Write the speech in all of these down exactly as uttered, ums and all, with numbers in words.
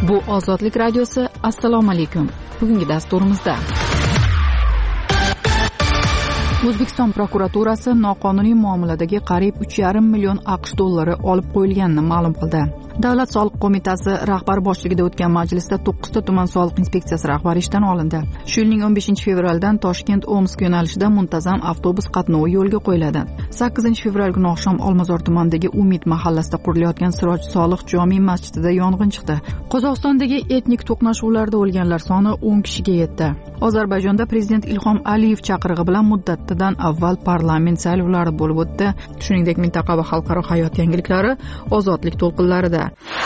Bu Ozodlik radiosi. Assalomu alaykum. Bugungi dasturimizda O'zbekiston prokuraturasi noqonuniy muomaladagi qariyb uch yarim million AQSh dollari olib qo'yilganini ma'lum qildi. Davlat soliq qo'mitasi rahbari boshchiligida o'tgan majlisda to'qqizta tuman soliq inspeksiyasi rahbari ishdan olindi. Shu yilning o'n beshinchi fevraldan Toshkent-Omsk yo'nalishida muntazam avtobus qatnovi yo'lga qo'yiladi. sakkizinchi fevral kuni oqshom Olmazor tumanidagi Umid mahallasida qurilayotgan Siroj Solih jome masjidida yong'in chiqdi. Qozog'istondagi etnik to'qnashuvlarda o'lganlar soni o'n kishiga yetdi. Ozarbayjonda prezident Ilhom Aliyev chaqirig'i bilan muddatidan avval parlament saylovlari bo'lib o'tdi. Shuningdek, mintaqa va xalqaro hayot yangiliklari ozodlik to'lqinlarida.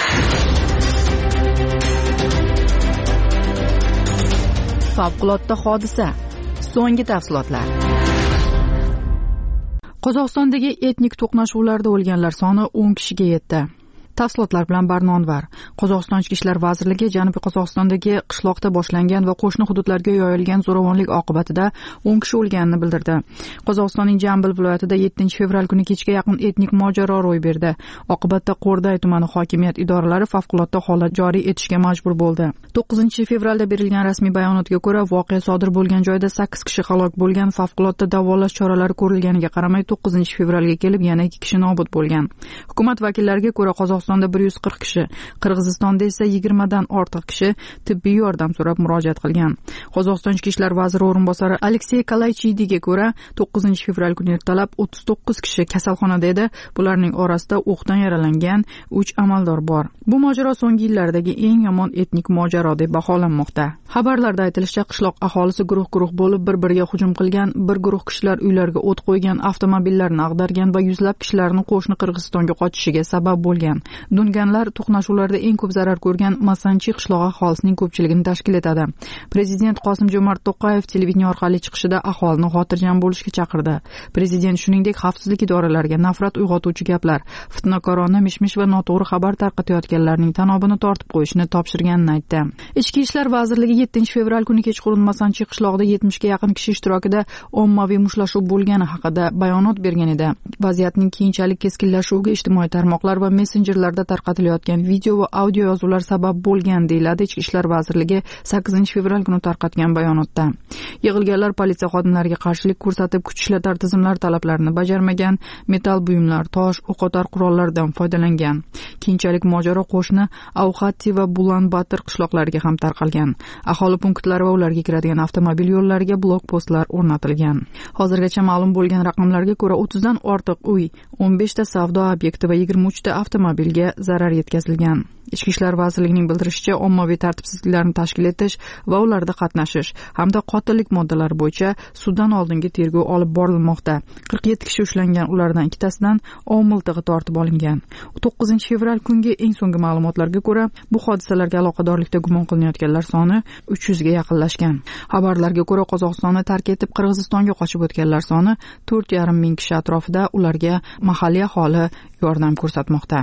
Favqulodda hodisa. So'nggi tafsilotlar. Qozog'istondagi etnik to'qnashuvlarda o'lganlar soni o'n kishiga yetdi. Tafsilotlar bilan Barnonvar. Qozog'iston Ichki ishlar vazirligi Janubiy Qozog'istondagi qishloqda boshlangan va qo'shni hududlarga yoyilgan zo'ravonlik oqibatida o'n kishi o'lganini bildirdi. Qozog'istonning Jambil viloyatida yettinchi fevral kuni kechga yaqin etnik mojaro ro'y berdi. Oqibatda Qo'rday tumani hokimiyat idoralari favqulodda holat joriy etishga majbur bo'ldi. to'qqizinchi fevralda berilgan rasmiy bayonotga ko'ra, voqea sodir bo'lgan joyda sakkiz kishi halok bo'lgan. Favqulodda davolash choralari ko'rilganiga qaramay to'qqizinchi fevralga kelib yana ikki kishi nobud bo'lgan. Hukumat vakillariga ko'ra, Qozog'iston Qozog'istonda bir yuz qirq kishi, Qirg'izistonda esa yigirmadan ortiq kishi tibbiy yordam so'rab murojaat qilgan. Qozog'iston Ichki ishlar vaziri o'rinbosari Aleksey Kalaychidiga ko'ra, to'qqizinchi fevral kuni ertalab o'ttiz to'qqiz kishi kasalxonada edi. Bularning orasida o'qdan yaralangan uch amaldor bor. Bu mojaro so'nggi yillardagi eng yomon etnik mojaro deb baholanmoqda. Xabarlarda aytilishicha, qishloq aholisi guruh-guruh bo'lib bir-biriga hujum qilgan, bir guruh kishilar uylarga o't qo'ygan, avtomobillarni ag'dargan va yuzlab kishilarning qo'shni Qirg'izistonga qochishiga sabab bo'lgan. Dunganlar to'qnashuvlarda eng ko'p zarar ko'rgan Masanchi qishlog'i aholisining ko'pchiligini tashkil etadi. Prezident Qosim-Jo'mart To'qayev televideniya orqali chiqishida aholini xotirjam bo'lishga chaqirdi. Prezident shuningdek xavfsizlik idoralariga nafrat uyg'otuvchi gaplar, fitnakorona mish-mish va noto'g'ri xabar tarqatayotganlarning tanobini tortib qo'yishni topshirganini aytdi. Ichki ishlar vazirligi yettinchi fevral kuni kechqurun Masanchi qishlog'ida yetmishga yaqin kishi ishtirokida ommaviy mushtlashuv bo'lgani haqida bayonot bergan edi. Vaziyatning keyinchalik keskinlashuviga ijtimoiy tarmoqlar va messenjerlarda tarqatilayotgan video va audio yozuvlar sabab bo'lgan, deyiladi Ichki ishlar vazirligi sakkizinchi fevral kuni tarqatgan bayonotda. Yig'ilganlar politsiya xodimlariga qarshilik ko'rsatib, kuch ishlatar tizimlar talablarini bajarmagan, metal buyumlar, tosh, o'qotar qurollardan foydalangan. Keyinchalik mojaro qo'shni Auxatti va Bulan-Batir qishloqlariga ham tarqalgan. Aholi punktlari va ularga kiradigan avtomobil yo'llariga blokpostlar o'rnatilgan. Hozirgacha ma'lum bo'lgan raqamlarga ko'ra, o'ttizdan ortiq uy, o'n beshta savdo obyekti va yigirma uchta avtomobilga zarar yetkazilgan. Ichki ishlar vazirligining bildirishicha, ommaviy tartibsizliklarni tashkil etish va ularda qatnashish hamda qotillik moddalari bo'yicha suddan oldingi tergov olib borilmoqda. qirq yetti kishi ushlangan, ulardan ikkitasidan ov miltig'i tortib olingan. to'qqizinchi fevral kungi eng so'nggi ma'lumotlarga ko'ra, bu hodisalarga aloqadorlikda gumon qilinayotganlar soni uch yuzga yaqinlashgan. Xabarlarga ko'ra, Qozog'istonni tark etib Qirg'izistonga qochib o'tganlar soni to'rt yarim ming kishi atrofida, ularga mahalliy aholi yordam ko'rsatmoqda.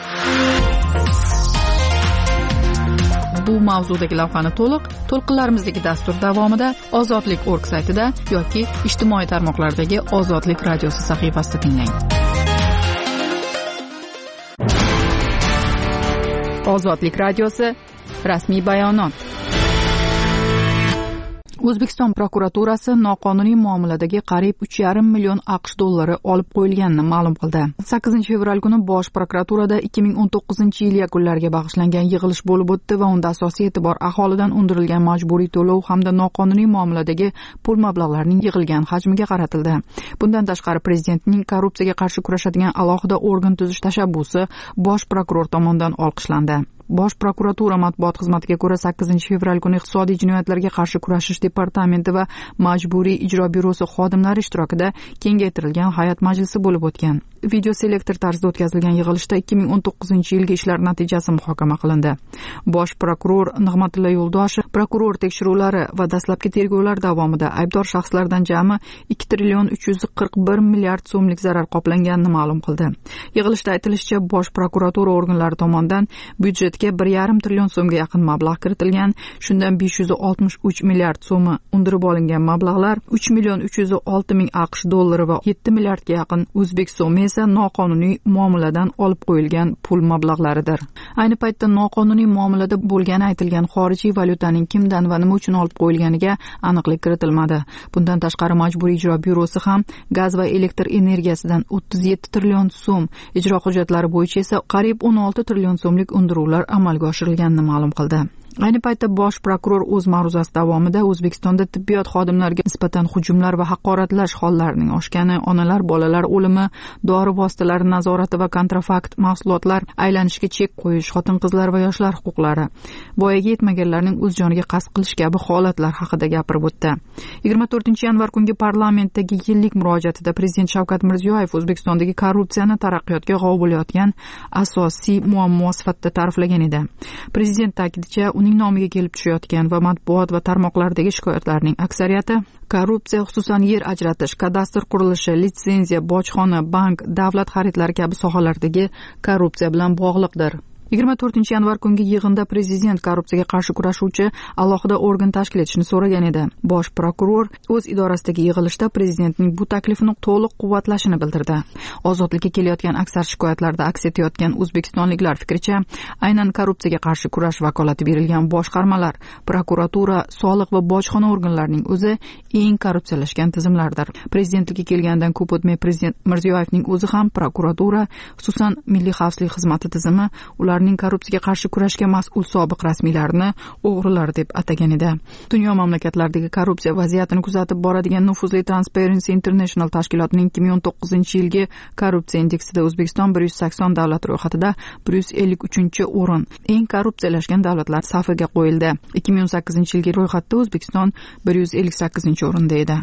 Bu mavzudagi lavhani to'liq to'lqinlarimizdagi dastur davomida Ozodlik nokta org saytida yoki ijtimoiy tarmoqlardagi Ozodlik radiosi sahifasida tinglang. Ozodlik radiosi rasmiy bayonot. O'zbekiston prokuraturasi noqonuniy muomaladagi qariyb uch yarim million AQSh dollari olib qo'yilganini ma'lum qildi. sakkizinchi fevral kuni Bosh prokuraturada ikki ming o'n to'qqizinchi yil yakunlariga bag'ishlangan yig'ilish bo'lib o'tdi va unda asosiy e'tibor aholidan undirilgan majburiy to'lov hamda noqonuniy muomaladagi pul mablag'larining yig'ilgan hajmiga qaratildi. Bundan tashqari, prezidentning korrupsiyaga qarshi kurashadigan alohida organ tuzish tashabbusi Bosh prokuror tomonidan olqishlandi. Bosh prokuratura matbuot xizmatiga ko'ra, sakkizinchi fevral kuni iqtisodiy jinoyatlarga qarshi kurashish departamenti va majburiy ijro byurosi xodimlari ishtirokida kengaytirilgan hay'at majlisi bo'lib o'tgan. Video selektor tarzida o'tkazilgan yig'ilishda ikki ming o'n to'qqizinchi yilgi ishlar natijasi muhokama qilindi. Bosh prokuror Nig'matilla Yo'ldoshev prokuror tekshiruvlari va dastlabki tergovlar davomida aybdor shaxslardan jami ikki trillion uch yuz qirq bir milliard so'mlik zarar qoplanganini ma'lum qildi. Yig'ilishda aytilishicha, Bosh prokuratura organlari tomonidan byudjet byudjetiga bir yarim trillion so'mga yaqin mablag' kiritilgan. Shundan besh yuz oltmish uch milliard so'mi undirib olingan mablag'lar uch million uch yuz olti ming aqsh dollari va yetti milliardga yaqin o'zbek so'mi esa noqonuniy muomaladan olib qo'yilgan pul mablag'laridir. Ayni paytda noqonuniy muomalada bo'lgani aytilgan xorijiy valyutaning kimdan va nima uchun olib qo'yilganiga aniqlik kiritilmadi. Bundan tashqari Majburiy ijro byurosi ham gaz va elektr energiyasidan o'ttiz yetti trillion so'm, ijro hujjatlari bo'yicha esa qariyb o'n olti trillion so'mlik undiruvlar amalga oshirilganini ma'lum qildi. Ayni paytda bosh prokuror o'z ma'ruzasi davomida O'zbekistonda tibbiyot xodimlariga nisbatan hujumlar va haqoratlash hollarining oshgani, onalar, bolalar o'limi, dori vositalari nazorati va kontrafakt mahsulotlar aylanishiga chek qo'yish, xotin-qizlar va yoshlar huquqlari, voyaga yetmaganlarning o'z joniga qasd qilish kabi holatlar haqida gapirib o'tdi. yigirma to'rtinchi yanvar kungi parlamentdagi yillik murojaatida Prezident Shavkat Mirziyoyev O'zbekistondagi korrupsiyani taraqqiyotga g'ov bo'layotgan asosiy muammo sifatida ta'riflagan edi. Prezident ta'kidincha, uning nomiga kelib tushayotgan va matbuot va tarmoqlardagi shikoyatlarning aksariyati korrupsiya, xususan yer ajratish, kadastr qurilishi, litsenziya, bojxona, bank, davlat xaridlari kabi sohalardagi korrupsiya bilan bog'liqdir. yigirma to'rtinchi yanvar kungi yig'inda Prezident korrupsiyaga qarshi kurashuvchi alohida organ tashkil etishni so'ragan edi. Bosh prokuror o'z idorasidagi yig'ilishda Prezidentning bu taklifini to'liq quvvatlashini bildirdi. Ozodlikka kelayotgan aksar shikoyatlarda aks etayotgan o'zbekistonliklar fikricha, aynan korrupsiyaga qarshi kurash vakolati berilgan boshqarmalar, prokuratura, soliq va bojxona organlarining o'zi eng korrupsiyalashgan tizimlardir. Prezidentlikka kelgandan ko'p o'tmay Prezident Mirziyoyevning o'zi ham prokuratura, xususan Milliy xavfsizlik xizmati tizimi ularning korrupsiyaga qarshi kurashga mas'ul sobiq rasmiylarni o'g'rilar deb atagan edi. Dunyo mamlakatlaridagi korrupsiya vaziyatini kuzatib boradigan nufuzli Transparency International tashkilotining ikki ming o'n to'qqizinchi yilgi korrupsiya indeksida O'zbekiston bir yuz sakson davlat ro'yxatida bir yuz ellik uchinchi o'rin, eng korrupsiyalashgan davlatlar safiga qo'yildi. ikki ming o'n sakkizinchi yilgi ro'yxatda O'zbekiston bir yuz ellik sakkizinchi o'rinda edi.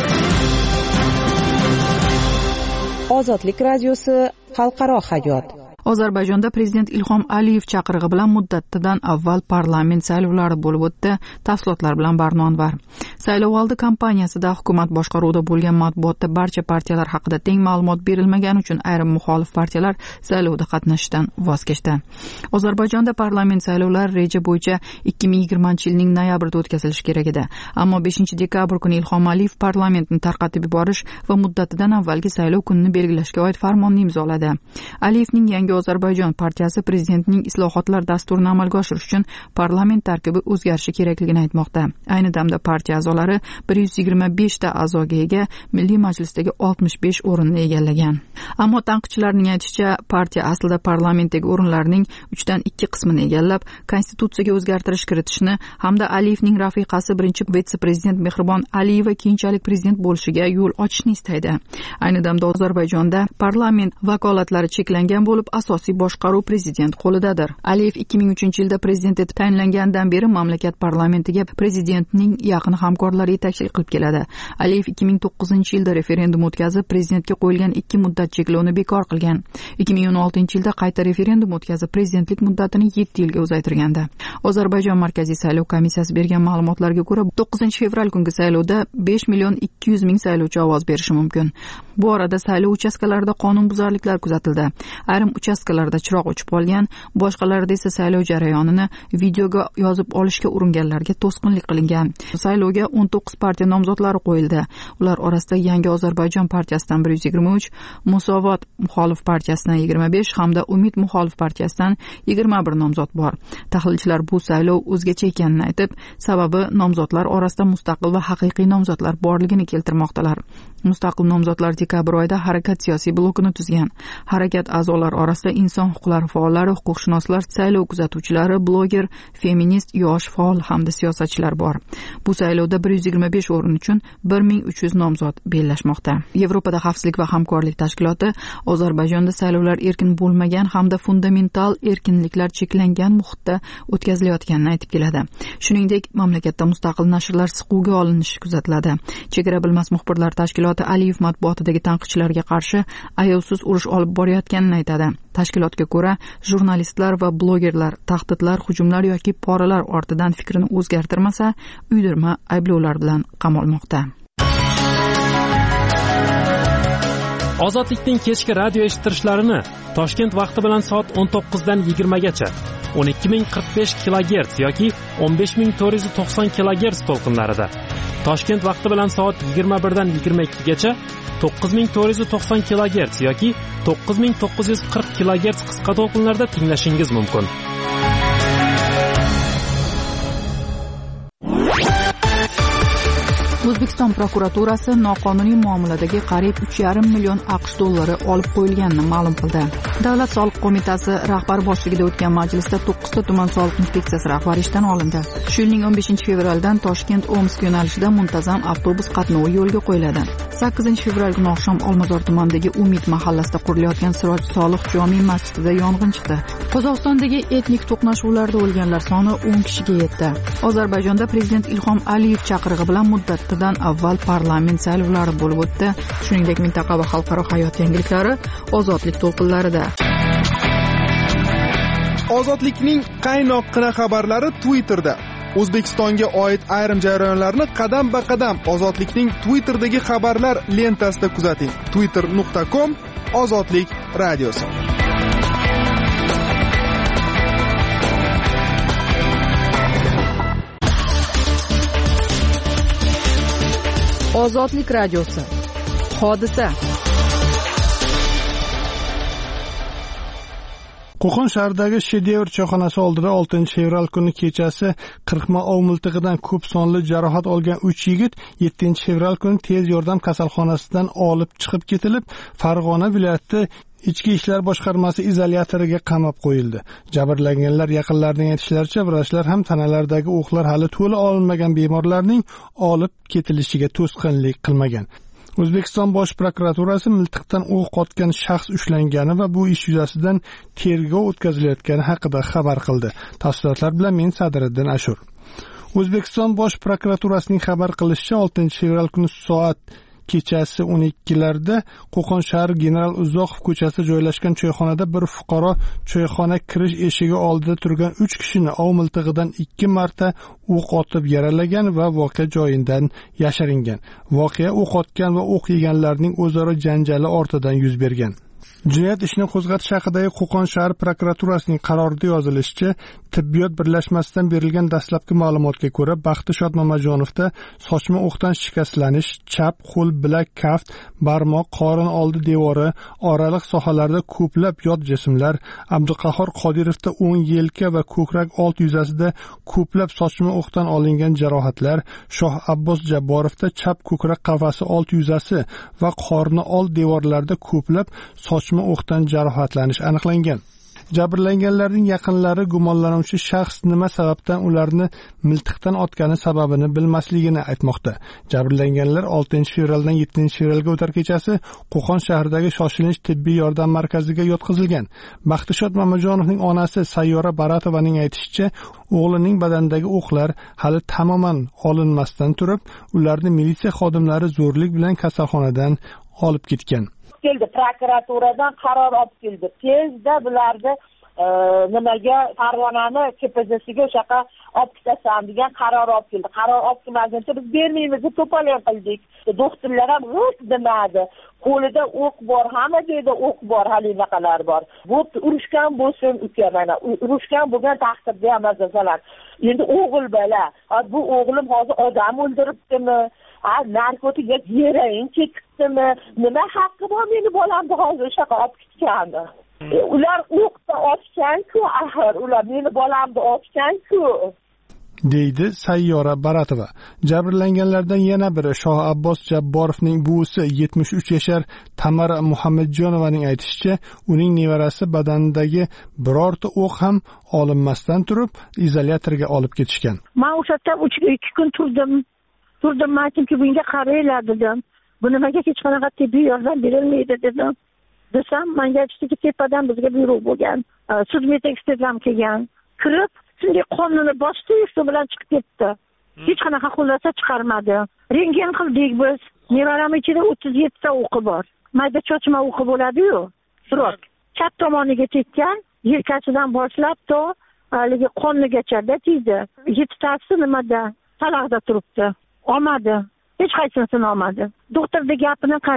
Ozodlik radiosi, xalqaro hayot. Ozarbayjonda Prezident Ilhom Aliyev chaqirig'i bilan muddatidan avval parlament saylovlari bo'lib o'tdi. Tafsilotlar bilan Barnonvar. Saylovoldi kampaniyasida hukumat boshqaruvida bo'lgan matbuotda barcha partiyalar haqida teng ma'lumot berilmagani uchun ayrim muxolif partiyalar saylovda qatnashishdan voz kechdi. Ozarbayjonda parlament saylovlari reja bo'yicha ikki ming yigirmanchi yilning noyabrida o'tkazilishi kerak edi. Ammo beshinchi dekabr kuni Ilhom Aliyev parlamentni tarqatib yuborish va muddatidan avvalgi saylov kunini belgilashga oid farmonni imzoladi. Aliyevning yangi Ozarbayjon partiyasi prezidentning islohotlar dasturini amalga oshirish uchun parlament tarkibi o'zgarishi kerakligini aytmoqda. Ayni damda partiya a'zolari bir yuz yigirma besh ta a'zoga ega Milliy Majlisdagi oltmish besh o'rinni egallagan. Ammo tanqidchilarning aytishicha, partiya aslida parlamentdagi o'rinlarning uchdan ikki qismini egallab, konstitutsiyaga o'zgartirish kiritishni hamda Aliyevning rafiqasi birinchi vitse-prezident Mehribon Aliyeva keyinchalik prezident bo'lishiga yo'l ochishni istaydi. Ayni damda Ozarbayjonda parlament vakolatlari cheklangan bo'lib, asosiy boshqaruv prezident qo'lidadir. Aliyev ikki ming uchinchi yilda prezident etib tayinlangandan beri mamlakat parlamentiga prezidentning yaqin hamkorlari yetakchilik qilib keladi. Aliyev ikki ming to'qqizinchi yilda referendum o'tkazib, prezidentga qo'yilgan ikki muddat cheklovini bekor qilgan. ikki ming o'n oltinchi yilda qayta referendum o'tkazib, prezidentlik muddatini yetti yilga uzaytirgandi. Ozarbayjon Markaziy saylov komissiyasi bergan ma'lumotlarga ko'ra, to'qqizinchi fevral kungi saylovda besh million ikki yuz ming saylovchi ovoz berishi mumkin. Bu orada saylov uchastkalarida qonunbuzarliklar kuzatildi. Ayrim uchastkalarda chiroq o'chib qolgan, boshqalarida esa saylov jarayonini videoga yozib olishga uringanlarga to'sqinlik qilingan. Saylovga o'n to'qqiz partiya nomzodlari qo'yildi. Ular orasida Yangi Ozarbayjon partiyasidan bir yuz yigirma uch, Musovat muxolif partiyasidan yigirma besh hamda Umid muxolif partiyasidan yigirma bir nomzod bor. Tahlilchilar bu saylov o'zgacha ekanini aytib, sababi nomzodlar orasida mustaqil va haqiqiy nomzodlar borligini keltirmoqdalar. Mustaqil nomzodlar dekabr oyida harakat siyosiy blokini tuzgan. Harakat a'zolari orasida inson huquqlari faollari, huquqshunoslar, saylov kuzatuvchilari, bloger, feminist, yosh faol hamda siyosatchilar bor. Bu saylovda bir yuz yigirma besh o'rin uchun bir ming uch yuz nomzod bellashmoqda. Yevropada xavfsizlik va hamkorlik tashkiloti Ozarbayjonda saylovlar erkin bo'lmagan hamda fundamental erkinliklar cheklangan muhitda o'tkazilayotganini aytib keladi. Shuningdek, mamlakatda mustaqil nashrlar siquvga olinishi kuzatiladi. Chegara bilmas muxbirlar tashkiloti Aliyev matbuotidagi tanqidchilarga qarshi ayovsiz urush olib borayotganini aytadi. Tashkilotga ko'ra, jurnalistlar va blogerlar tahdidlar, hujumlar yoki poralar ortidan fikrini o'zgartirmasa, uydirma ayblovlar bilan qamalmoqda. Ozodlikning kechki radio eshittirishlarini Toshkent vaqti bilan soat o'n to'qqizdan yigirmagacha o'n ikki ming qirq besh kilogerts yoki o'n besh ming to'rt yuz to'qson kilogerts to'lqinlarida, Toshkent vaqti bilan soat yigirma birdan yigirma ikkigacha to'qqiz ming to'rt yuz to'qson kilogerts yoki to'qqiz ming to'qqiz yuz qirq kilogerts qisqa to'lqinlarda tinglashingiz mumkin. O'zbekiston prokuraturasi noqonuniy muomaladagi qariyb uch yarim million AQSh dollari olib qo'yilganini ma'lum qildi. Davlat soliq qo'mitasi rahbari boshchiligida o'tgan majlisda to'qqizta tuman soliq inspeksiyasi rahbari ishdan olindi. Shu yilning o'n beshinchi fevraldan Toshkent-Omsk yo'nalishida muntazam avtobus qatnovi yo'lga qo'yiladi. sakkizinchi fevral kuni oqshom Olmazor tumanidagi Umid mahallasida qurilayotgan Siroj Solih jome masjidida yong'in chiqdi. Qozog'istondagi etnik to'qnashuvlarda o'lganlar soni o'n kishiga yetdi. Ozarbayjonda prezident Ilhom Aliyev chaqirig'i bilan muddatidan avval parlament saylovlari bo'lib o'tdi. Shuningdek, mintaqa va xalqaro hayot yangiliklari ozodlik to'lqinlarida. Ozodlikning qaynoqqina xabarlari Twitterda. O'zbekistonga oid ayrim jarayonlarni qadam-ba-qadam Ozodlikning Twitter'dagi xabarlar lentasida kuzating. twitter nuqta com Ozodlik radiosi. Ozodlik radiosi. Hodisa. Qo'qon shahridagi Shedevr choyxonasi oldida oltinchi fevral kuni kechasi qirqma ov miltig'idan ko'p sonli jarohat olgan uch yigit yettinchi fevral kuni tez yordam kasalxonasidan olib chiqib ketilib, Farg'ona viloyati Ichki ishlar boshqarmasi izolyatoriga qamab qo'yildi. Jabrlanganlar yaqinlarining aytishlaricha, vrachlar ham tanalaridagi o'qlar hali to'la olinmagan bemorlarning olib ketilishiga to'sqinlik qilmagan. O'zbekiston Bosh prokuraturasi miltiqdan o'q otgan shaxs ushlangani va bu ish yuzasidan tergov o'tkazilayotgani haqida xabar qildi. Tafsilotlar bilan men Sadriddin Ashur. O'zbekiston Bosh prokuraturasining xabar qilishicha, oltinchi fevral kuni soat kechasi o'n ikkilarda Qo'qon shahri General Uzoqov ko'chasida joylashgan choyxonada bir fuqaro choyxona kirish eshigi oldida turgan uch kishini ov miltig'idan ikki marta o'q otib yaralagan va voqea joyidan yashiringan. Voqea o'q otgan va o'q yeganlarning o'zaro janjali ortidan yuz bergan. Jinoyat ishini qo'zg'atish haqidagi Qo'qon shahar prokuraturasining qarorida yozilishicha, tibbiyot birlashmasidan berilgan dastlabki ma'lumotga ko'ra, Baxtishod Mamajonovda sochma o'qdan shikastlanish, chap qo'l, bilak, kaft, barmoq, qorin oldi devori, oraliq sohalarda ko'plab yot jismlar, Abduqahhor Qodirovda o'ng yelka va ko'krak old yuzasida ko'plab sochma o'qdan olingan jarohatlar, Shoh Abbos Jabborovda chap ko'krak qafasi old yuzasi va qorni old devorlarida ko'plab sochma o'qdan jarohatlanish aniqlangan. Jabrlanganlarning yaqinlari gumonlanuvchi shaxs nima sababdan ularni miltiqdan otgani sababini bilmasligini aytmoqda. Jabrlanganlar oltinchi fevraldan yettinchi fevralga o'tar kechasi Qo'qon shahridagi shoshilinch tibbiy yordam markaziga yotqizilgan. Baxtishod Mamajonovning onasi Sayyora Baratovaning aytishicha, o'g'lining badanidagi o'qlar hali tamoman olinmasdan turib, ularni militsiya xodimlari zo'rlik bilan kasalxonadan olib ketgan. keldi, prokuraturadan qaror olib keldi. Tezda bularni nimaga Farg'onani K P Z-siga o'shaqa olib ketasan degan qaror olib keldi. Qaror olib kelmaguncha biz bermaymiz deb to'polon qildik. Doktorlar ham g'ut demadi. Qo'lida o'q bor, hamma joyda o'q bor, hali naqalar bor. Bu urushgan bo'lsin uka, mana urushgan bo'lgan taqdirda ham masalan. Endi o'g'il bola, bu o'g'lim hozir odam o'ldiribdimi? Ha, narkotik yoki heroin chekibdimi? Nima haqqi bor meni bolamni hozir o'shaqa olib ketgani? E, ular o'qda otgan-ku, axir ular meni bolamni otgan-ku. deydi Sayyora Baratova. Jabrlanganlardan yana biri Shoh Abbos Jabborovning buvisi yetmish uch yashar Tamara Muhammadjonovaning aytishicha, uning nevarasi badanidagi birorta o'q ham olinmasdan turib, izolyatorga olib ketishgan. Men o'sha yerda uch ikki kun turdim. Turdim, aytdimki, bunga qaranglar dedim. Bu nimaga hech qanaqa tibbiy yordam berilmaydi dedim. Desam, menga aytishdiki, tepadan bizga buyruq bo'lgan. Sud ekspertlar kelgan. Kirib, shunday qonuni bosdi, shu bilan chiqib ketdi. Hech qanaqa xulosa chiqarmadi. Rentgen qildik biz. Nevaram ichida o'ttiz yetti ta o'qi bor. Mayda chochma o'qi bo'ladi-yu. Sirot. Chap tomoniga tekkan, yelkasidan boshlab to haligi qonligachada tegdi. yettitasi nimada? Talaqda turibdi. Olmadi. Hech qaysisini olmadi. Doktorning gapini qarang.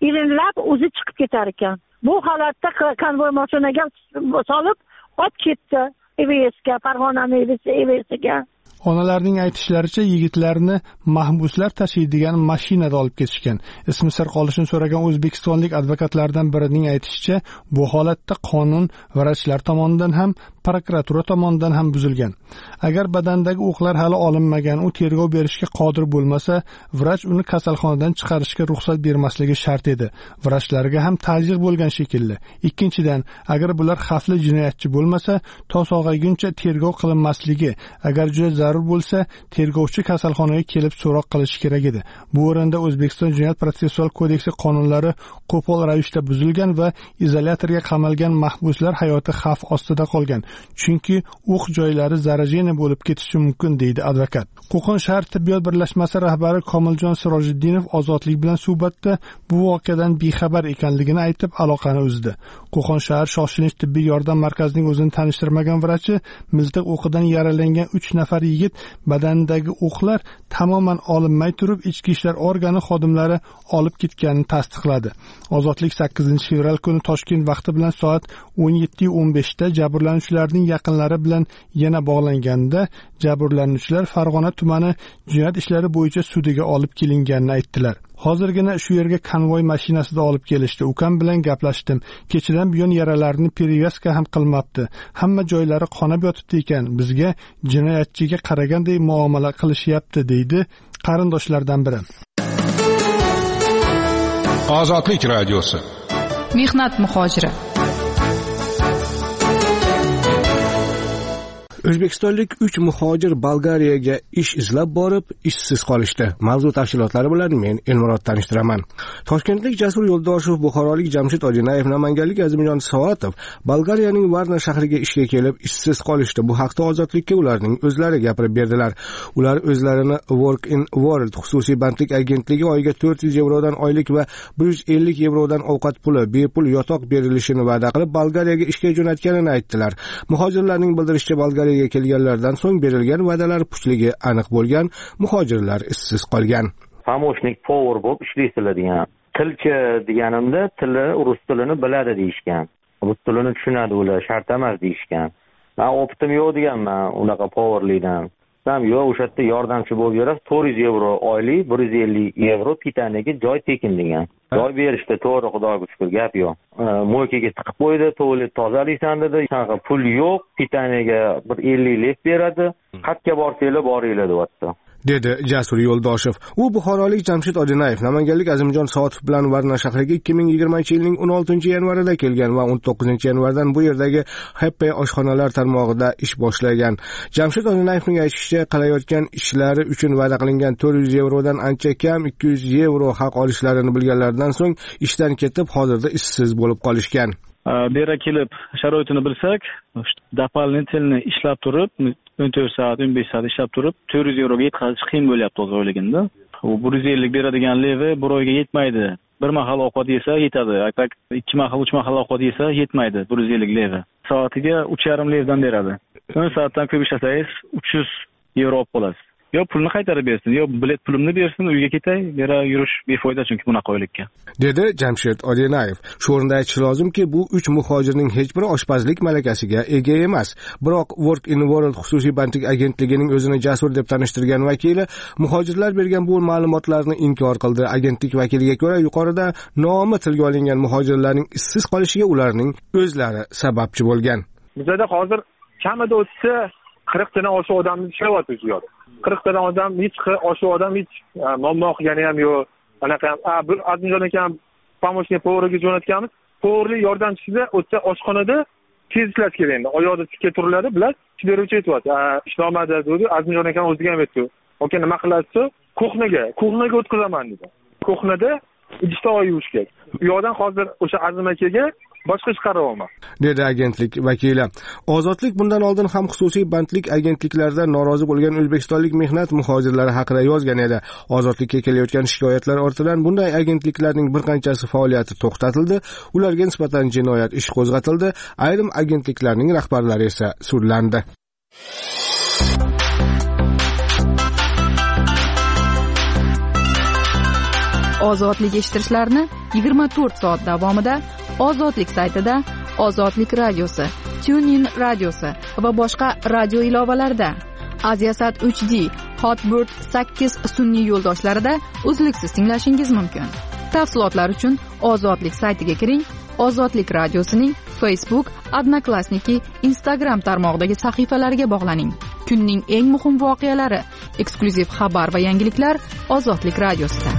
ilinlab o'zi chiqib ketar ekan. Bu holatda konvoy mashinaga solib olib ketdi Everestga, Farg'onani Everestiga. Onalarning aytishlaricha, yigitlarni mahbuslar tashiydigan mashinada olib ketishgan. Ismi sir qolishini so'ragan o'zbekistonlik advokatlardan birining aytishicha, bu holatda qonun vrachlar tomonidan ham, prokuratura tomonidan ham buzilgan. Agar badandagi o'qlar hali olinmagan, u tergov berishga qodir bo'lmasa, vrach uni kasalxonadan chiqarishga ruxsat bermasligi shart edi. Vrachlarga ham ta'zir bo'lgan shekilli. Ikkinchidan, agar bular xavfli jinoyatchi bo'lmasa, to sog'ayguncha tergov qilinmasligi, agar juda zarur bo'lsa, tergovchi kasalxonaga kelib so'roq qilishi kerak edi. Bu o'rinda O'zbekiston Jinoyat protsessual kodeksi qonunlari qo'pol ravishda buzilgan va izolyatorga qamalgan mahbuslar hayoti xavf ostida qolgan. Chunki o'q joylari zararli bo'lib ketishi mumkin, deydi advokat. Qo'qon shahar tibbiyot birlashmasi rahbari Komiljon Sirojiddinov Ozodlik bilan suhbatda bu voqeadan bexabar ekanligini aytib, aloqani uzdi. Qo'qon shahar shoshilinch tibbiy yordam markazining o'zini tanishtirmagan vrachi miltiq o'qidan yaralangan uch nafar yigit badandagi o'qlar tamoman olinmay turib ichki ishlar organi xodimlari olib ketganini tasdiqladi. Ozodlik sakkizinchi fevral kuni Toshkent vaqti bilan soat o'n yetti o'n besh da jabrlanuvchilarning yaqinlari bilan yana bog'langanda jabrlanuvchilar Farg'ona tumani jinoyat ishlari bo'yicha sudiga olib kelinganini aytdilar. Hozirgina shu yerga konvoy mashinasida olib kelishdi. Ukam bilan gaplashdim. Kechadan buyon yaralarni perevyaska ham qilmabdi. Hamma joylari qonab yotibdi ekan. Bizga jinoyatchiga qaraganday muomala qilishyapti, deydi qarindoshlardan biri. Ozodlik radiosi. Mehnat muhojiri. O'zbekistonlik uch muhojir Bolgariyaga ish izlab borib, ishsiz qolishdi. Mavzu tafsilotlari bilan men Elmurod tanishtiraman. Toshkentlik Jasur Yo'ldoshev, Buxorolik Jamshid Odinayev, Namanganlik Azimjon Savatov Bolgariyaning Varna shahriga ishga kelib ishsiz qolishdi. Bu haqda Ozodlikka ularning o'zlari gapirib berdilar. Ular o'zlarini Work in World xususiy bandlik agentligi oyiga to'rt yuz yevrodan oylik va bir yuz ellik yevrodan ovqat puli, bepul yotoq berilishini va'da qilib Bolgariyaga ishga jo'natganini aytdilar. Muhojirlarning bildirishicha, Bolgariya kelganlardan so'ng berilgan va'dalar puchligi aniq bo'lgan, muhojirlar ishsiz qolgan. Pomochnik power bo'lib ishlaysizlar degan. Tilchi deganimda tili rus tilini biladi deyishgan. Rus tilini tushunadi ular, shart emas deyishgan. Men opitim yo'q deganman unaqa powerlikdan. Sam yo'q, o'sha yerda yordamchi bo'lib yurasiz, to'rt yuz yevro oylik, bir yuz ellik yevro pitaniyaga joy tekin degan. Joy berishdi, to'g'ri, Xudoga shukr, gap yo'q. Mo'ykaga tiqib qo'ydi, tualet tozalaysan dedi. Sanaqa pul yo'q, pitaniyaga bir ellik lek beradi. Qayerga borsanglar boringlar deyapti. dedi Jasur Yo'ldoshev. U buxorolik Jamshid Odinayev, Namanganlik Azimjon Savatov bilan Varna shahriga ikki ming yigirmanchi yilning o'n oltinchi yanvarida kelgan va o'n to'qqizinchi yanvardan bu yerdagi Happy oshxonalar tarmog'ida ish boshlagan. Jamshid Odinayevning aytishicha, qilayotgan ishlari uchun va'da qilingan to'rt yuz yevrodan ancha kam ikki yuz yevro haq olishlarini bilganlaridan so'ng ishdan ketib, hozirda ishsiz bo'lib qolishgan. Bera kelib sharoitini bilsak, doполнительно ishlab turib, o'n to'rt soat, o'n besh soat ishlab turib, to'rt yuz yevroga yetkazish qiyin bo'lyapti o'zi o'yligimda. U bir yuz ellik beradigan levi bir oyga yetmaydi. Bir mahal ovqat yesa yetadi. Aytak ikki mahal, uch mahal ovqat yesa yetmaydi bir yuz ellik levi. Soatiga uch yarim levdan beradi. o'n soatdan ko'p ishlasangiz uch yuz yevro olib qolasiz. Yo pulni qaytarib bersin, yo bilet pulimni bersin, uyga ketay, bera yurish befoyda chunki bunaqa oylikka. dedi Jamshid Odinayev. Shu o'rinda aytish lozimki, bu uch muhojirning hech biri oshpazlik malakasiga ega emas. Biroq Work in World xususiy bandlik agentligining o'zini Jasur deb tanishtirgan vakili muhojirlar bergan bu ma'lumotlarni inkor qildi. Agentlik vakiliga ko'ra, yuqorida nomi tilga olingan muhojirlarning ishsiz qolishiga ularning o'zlari sababchi bo'lgan. Bizda hozir kamida o'tsa qirq tadan oshiq odamni ishlayapti shu yerda. qirq tadan odam hech oshiq odam hech muammo qilgani ham yo'q. Anaqa ham bir Azimjon ekan pomochnik povariga jo'natganmiz. Povarlik yordamchisida o'tsa oshxonada tez ishlash kerak endi. Oyoqda tikka turiladi, bilan ish beruvchi aytyapti. Ishlamadi dedi. Azimjon ekan o'ziga ham aytdi. Oka nima qilasiz? Kuxnaga, kuxnaga o'tkazaman dedi. Kuxnada idishtoy yuvish kerak. U yoqdan hozir o'sha Azim akaga boshqa ish qarayapman, dedi agentlik vakili. Ozodlik bundan oldin ham xususiy bandlik agentliklarida norozi bo'lgan o'zbekistonlik mehnat muhojirlari haqida yozgan edi. Ozodlikka kelayotgan shikoyatlar ortidan bunday agentliklarning bir qanchasi faoliyati to'xtatildi, ularga nisbatan jinoyat ishi qo'zg'atildi, ayrim agentliklarning rahbarlari esa sudlandi. ozodlik eshittirishlarini yigirma to'rt soat davomida Ozodlik saytida, Ozodlik radiosi, TuneIn radiosi va boshqa radio ilovalarida, Aziasat uch D, Hotbird sakkiz sun'iy yo'ldoshlarida uzluksiz tinglashingiz mumkin. Tafsilotlar uchun Ozodlik saytiga kiring. Ozodlik radiosining Facebook, Odnoklassniki, Instagram tarmog'idagi sahifalariga bog'laning. Kunning eng muhim voqealari, eksklyuziv xabar va yangiliklar Ozodlik radiosida.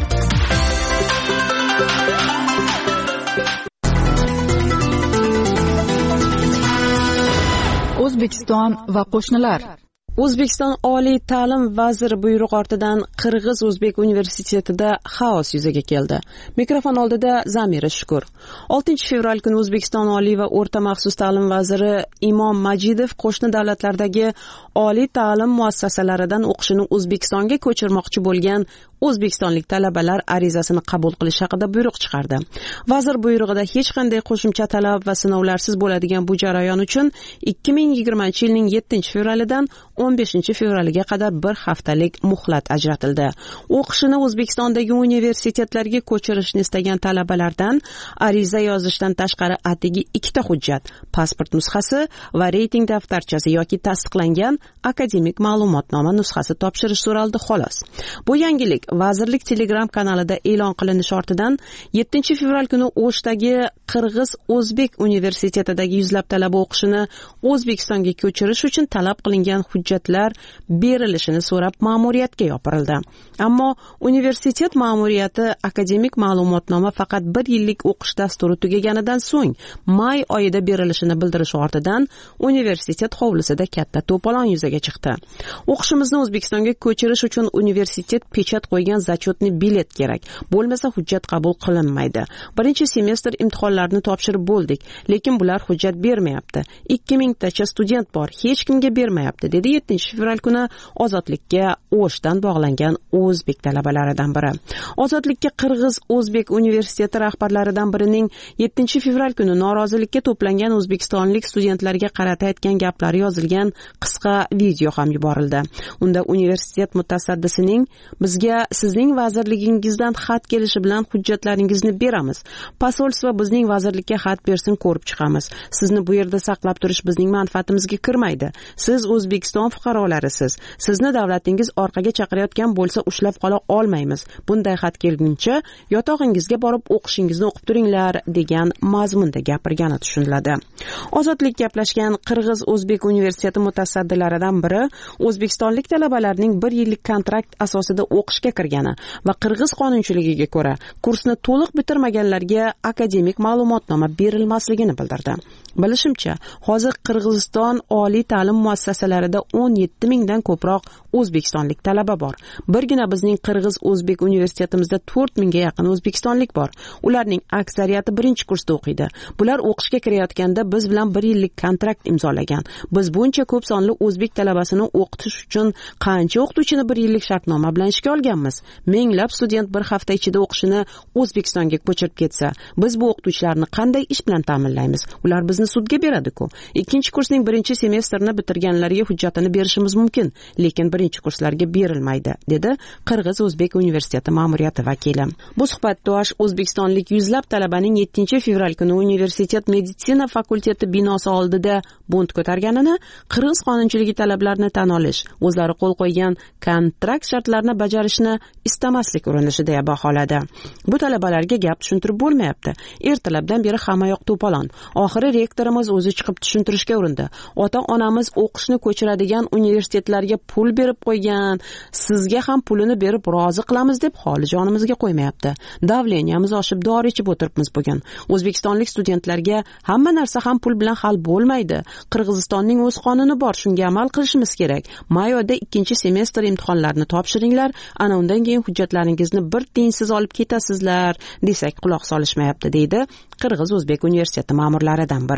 O'zbekiston va qo'shnilar. O'zbekiston Oliy ta'lim vaziri buyrug'i ortidan Qirg'iz-O'zbek universitetida xaos yuzaga keldi. Mikrofon oldida Zamira Shukur. oltinchi fevral kuni O'zbekiston Oliy va o'rta maxsus ta'lim vaziri Imom Majidov qo'shni davlatlardagi oliy ta'lim muassasalaridan o'qishini O'zbekistonga ko'chirmoqchi bo'lgan o'zbekistonlik talabalar arizasini qabul qilish haqida buyruq chiqardi. Vazir buyrug'ida hech qanday qo'shimcha talab va sinovlarsiz bo'ladigan bu jarayon uchun ikki ming yigirmanchi yilning yettinchi fevralidan o'n beshinchi fevraliga qadar bir haftalik muhlat ajratildi. O'qishini O'zbekistondagi universitetlarga ko'chirishni istagan talabalardan ariza yozishdan tashqari atigi ikkita hujjat, pasport nusxasi va reyting daftarchasi yoki tasdiqlangan akademik ma'lumotnoma nusxasi topshirish so'raldi xolos. Bu yangilik vazirlik Telegram kanalida e'lon qilinishi ortidan yettinchi fevral kuni O'shdagi Qirg'iz-O'zbek universitetidagi yuzlab talaba o'qishini O'zbekistonga ko'chirish uchun talab qilingan hujjatlar berilishini so'rab ma'muriyatga yopirildi. Ammo universitet ma'muriyati akademik ma'lumotnoma faqat bir yillik o'qish dasturi tugaganidan so'ng may oyida berilishini bildirishi ortidan universitet hovlisida katta to'polon yuzaga chiqdi. O'qishimizni O'zbekistonga ko'chirish uchun universitet pechat qo'ygan zachotni bilet kerak. Bo'lmasa hujjat qabul qilinmaydi. Birinchi semestr imtihonlarini topshirib bo'ldik, lekin bular hujjat bermayapti. ikki mingtacha student bor, hech kimga bermayapti, dedi yettinchi fevral kuni Ozodlikka O'shdan bog'langan o'zbek talabalaridan biri. Ozodlikka Qirg'iz-O'zbek universiteti rahbarlaridan birining yettinchi fevral kuni norozilikka to'plangan o'zbekistonlik studentlarga qarata aytgan gaplari yozilgan qisqa video ham yuborildi. Unda universitet mutasaddisining bizga sizning vazirligingizdan xat kelishi bilan hujjatlaringizni beramiz. Posolstvo bizning vazirlikka xat bersin, ko'rib chiqamiz. Sizni bu yerda saqlab turish bizning manfaatimizga kirmaydi. Siz O'zbekiston fuqarolarisiz. Sizni davlatingiz orqaga chaqirayotgan bo'lsa ushlab qola olmaymiz. Bunday xat kelguncha yotog'ingizga borib o'qishingizni o'qib turinglar, degan mazmunda gapirgani tushuniladi. Ozodlik gaplashgan Qirg'iz-O'zbek universiteti mutasaddilaridan biri o'zbekistonlik talabalarning bir yillik kontrakt asosida o'qishga kirgani va qirg'iz qonunchiligiga ko'ra kursni to'liq bitirmaganlarga akademik ma'lumotnoma berilmasligini bildirdi. Bilishimcha, hozir Qirg'iziston oliy ta'lim muassasalarida o'n yetti mingdan ko'proq o'zbekistonlik talaba bor. Birgina bizning Qirg'iz-O'zbek universitetimizda to'rt mingga yaqin o'zbekistonlik bor. Ularning aksariyati birinchi kursda o'qiydi. Bular o'qishga kirayotganda biz bilan bir yillik kontrakt imzolagan. Biz buncha ko'p sonli o'zbek talabasini o'qitish uchun qancha o'qituvchini bir yillik shartnoma bilan ishga olganmiz. Minglab student bir hafta ichida o'qishini O'zbekistonga ko'chirib ketsa, biz bu o'qituvchilarni qanday ish bilan ta'minlaymiz? Ular bizni sudga beradi-ku. Ikkinchi kursning birinchi semestrini bitirganlarga hujjatini berishimiz mumkin, lekin birinchi kurslarga berilmaydi, dedi Qirg'iz-O'zbek universiteti ma'muriyati vakili. Bu suhbatdosh o'zbekistonlik yuzlab talabaning yettinchi fevral kuni universitet meditsina fakulteti binosi oldida bunt ko'targanini, qirg'iz qonunchiligi talablarini tan olish, o'zlari qo'l qo'ygan kontrakt shartlarini bajarishni istamaslik urinishi deya baholadi. Bu talabalarga gap tushuntirib bo'lmayapti. Ertalabdan beri hamma yoq to'polon. Oxiri rektorimiz o'zi chiqib tushuntirishga urindi. Ota-onamiz o'qishni ko'chiradigan universitetlarga pul berib qo'ygan, sizga ham pulini berib rozi qilamiz deb holi jonimizga qo'ymayapti. Davleniyamiz oshib dori ichib o'tiribmiz bugun. O'zbekistonlik studentlarga hamma narsa ham pul bilan hal bo'lmaydi. Qirg'izistonning o'z qonuni bor, shunga amal qilishimiz kerak. May oyida ikkinchi semestr imtihonlarini topshiringlar, ana undan keyin hujjatlaringizni bir tiyinsiz olib ketasizlar, desak quloq solishmayapti, deydi Qirg'iz-O'zbek universiteti ma'murlaridan biri.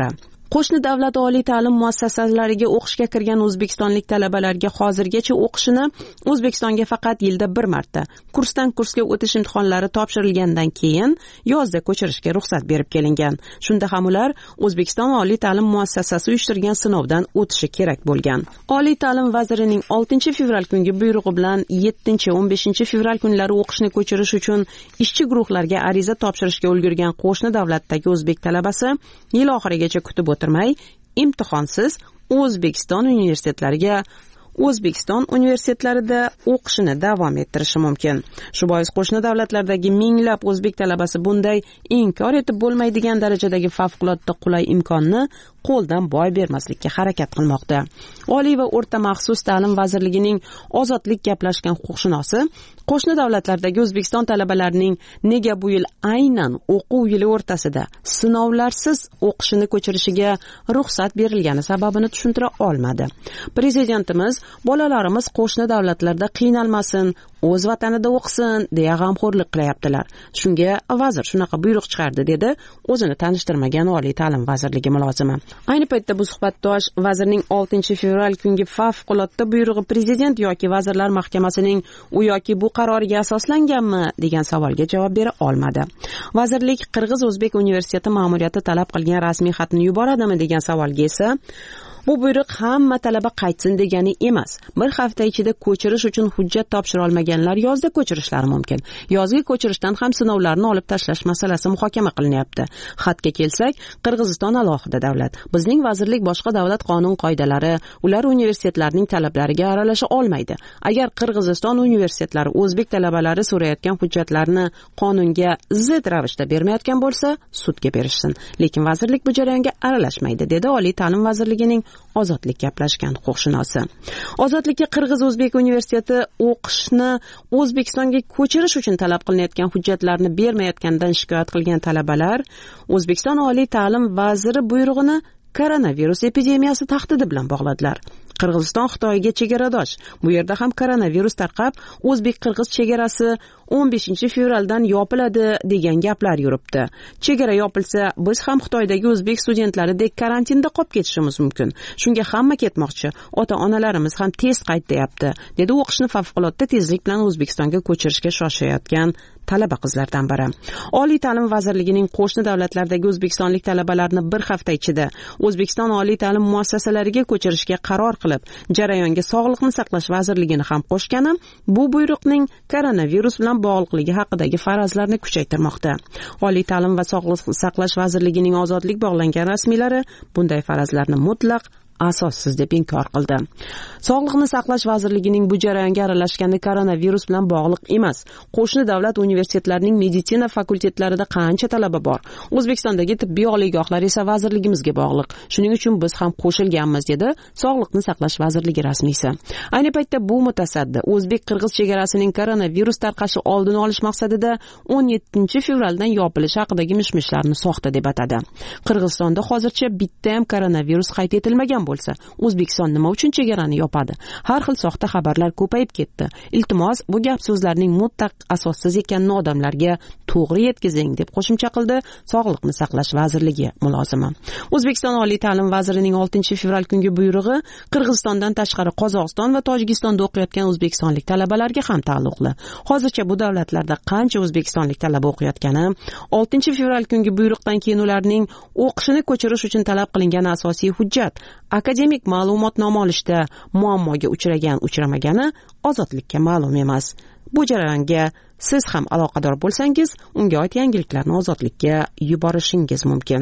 qo'shni davlat oliy ta'lim muassasalariga o'qishga kirgan o'zbekistonlik talabalarga hozirgacha o'qishini O'zbekistonga faqat yilda bir marta kursdan kursga o'tish imtihonlari topshirilgandan keyin yozda ko'chirishga ruxsat berib kelingan. Shunda ham ular O'zbekiston oliy ta'lim muassasasi uyushtirgan sinovdan o'tishi kerak bo'lgan. Oliy ta'lim vazirining oltinchi fevral kungi buyrug'i bilan yettinchi o'n beshinchi fevral kunlari o'qishni ko'chirish uchun ishchi guruhlarga ariza topshirishga ulgurgan qo'shni davlatdagi o'zbek talabasi yil oxirigacha kutib o'tirmay imtihonsiz O'zbekiston universitetlariga O'zbekiston universitetlarida o'qishini davom ettirishi mumkin. Shu bois qo'shni davlatlardagi minglab o'zbek talabasi bunday inkor etib bo'lmaydigan darajadagi favqulodda qulay imkonni qo'ldan boy bermaslikka harakat qilmoqda. Oliy va o'rta maxsus ta'lim vazirligining ozodlik gaplashgan huquqshunosi qo'shni davlatlardagi O'zbekiston talabalarining nega bu yil aynan o'quv yili o'rtasida sinovlarsiz o'qishini ko'chirishiga ruxsat berilgani sababini tushuntira olmadi. Prezidentimiz bolalarimiz qo'shni davlatlarda qiynalmasin, o'z vatanida o'qisin deya g'amxo'rlik qilyaptilar. Shunga vazir shunaqa buyruq chiqardi, dedi o'zini tanishtirmagan Oliy ta'lim vazirligi mulozimi. Ayni paytda bu suhbatdosh vazirning oltinchi fevral kungi favqulodda buyrug'i prezident yoki vazirlar mahkamasining u yoki bu qaroriga asoslanganmi degan savolga javob bera olmadi. Vazirlik Qirg'iz-O'zbek universiteti ma'muriyati talab qilgan rasmiy xatni yuboradimi degan savolga esa bu buyruq hamma talaba qaytsin degani emas. Bir hafta ichida ko'chirish uchun hujjat topshira olmaganlar yozda ko'chirishlari mumkin. Yozgi ko'chirishdan ham sinovlarni olib tashlash masalasi muhokama qilinyapti. Xatga kelsak, Qirg'iziston alohida davlat. Bizning vazirlik boshqa davlat qonun qoidalari, ular universitetlarning talablariga aralasha olmaydi. Agar Qirg'iziston universitetlari o'zbek talabalari so'rayotgan hujjatlarni qonunga zid ravishda bermayotgan bo'lsa, sudga berishsin. Lekin vazirlik bu jarayonga aralashmaydi, dedi Oliy ta'lim vazirligining ozodlik gaplashgan huquqshunosi. Ozodlikka Qirg'iz-O'zbek universiteti o'qishni O'zbekistonga ko'chirish uchun talab qilinayotgan hujjatlarni bermayotganidan shikoyat qilgan talabalar O'zbekiston oliy ta'lim vaziri buyrug'ini koronavirus epidemiyasi tahdidi bilan bog'ladilar. Qirg'iziston Xitoyga chegaradosh. Bu yerda ham koronavirus tarqab, o'zbek-qirg'iz chegarasi o'n beshinchi fevraldan yopiladi degan gaplar yuribdi. Chegara yopilsa, biz ham Xitoydagi o'zbek studentlaridek karantinda qolib ketishimiz mumkin. Shunga hamma ketmoqchi. Ota-onalarimiz ham tez qayt deyapti, dedi o'qishni favqulodda tezlik bilan O'zbekistonga ko'chirishga shoshayotgan talaba qizlardan biri. Oliy ta'lim vazirligining qo'shni davlatlardagi o'zbekistonlik talabalarni bir hafta ichida O'zbekiston oliy ta'lim muassasalariga ko'chirishga qaror qilib, jarayonga Sog'liqni saqlash vazirligini ham qo'shgani bu buyruqning koronavirus bilan bog'liqligi haqidagi farazlarni kuchaytirmoqda. Oliy ta'lim va Sog'liqni saqlash vazirligining ozodlik bog'langan rasmiylari bunday farazlarni mutlaq asossiz deb inkor qildi. Sog'liqni saqlash vazirligining bu jarayonga aralashgani koronavirus bilan bog'liq emas. Qo'shni davlat universitetlarining meditsina fakultetlarida qancha talaba bor? O'zbekistondagi tibbiy oliygohlar esa vazirligimizga bog'liq. Shuning uchun biz ham qo'shilganmiz, dedi Sog'liqni saqlash vazirligi rasmiysi. Ayni paytda bu mutasaddi o'zbek-qirg'iz chegarasining koronavirus tarqashi oldini olish maqsadida o'n yettinchi fevraldan yopilishi haqidagi mishmishlarni soxta deb atadi. Qirg'izistonda hozircha bitta ham koronavirus qayd etilmagan bo'lsa, O'zbekiston nima uchun chegarani yopadi? Har xil soxta xabarlar ko'payib ketdi. Iltimos, bu gap so'zlarning mutlaq asossiz ekanini odamlarga to'g'ri yetkazing, deb qo'shimcha qildi Sog'liqni saqlash vazirligi mulozimi. O'zbekiston oliy ta'lim vazirining oltinchi fevral kungi buyrug'i Qirg'izistondan tashqari Qozog'iston va Tojikistonda o'qiyotgan o'zbekistonlik talabalarga ham taalluqli. Hozircha bu davlatlarda qancha o'zbekistonlik talaba o'qiyotgani, oltinchi fevral kungi buyruqdan keyin ularning o'qishini ko'chirish uchun talab qilingan asosiy hujjat akademik ma'lumotnoma olishda muammoga uchragan uchramagani ozodlikka ma'lum emas. Bu jarayonga siz ham aloqador bo'lsangiz, unga oid yangiliklarni ozodlikka yuborishingiz mumkin.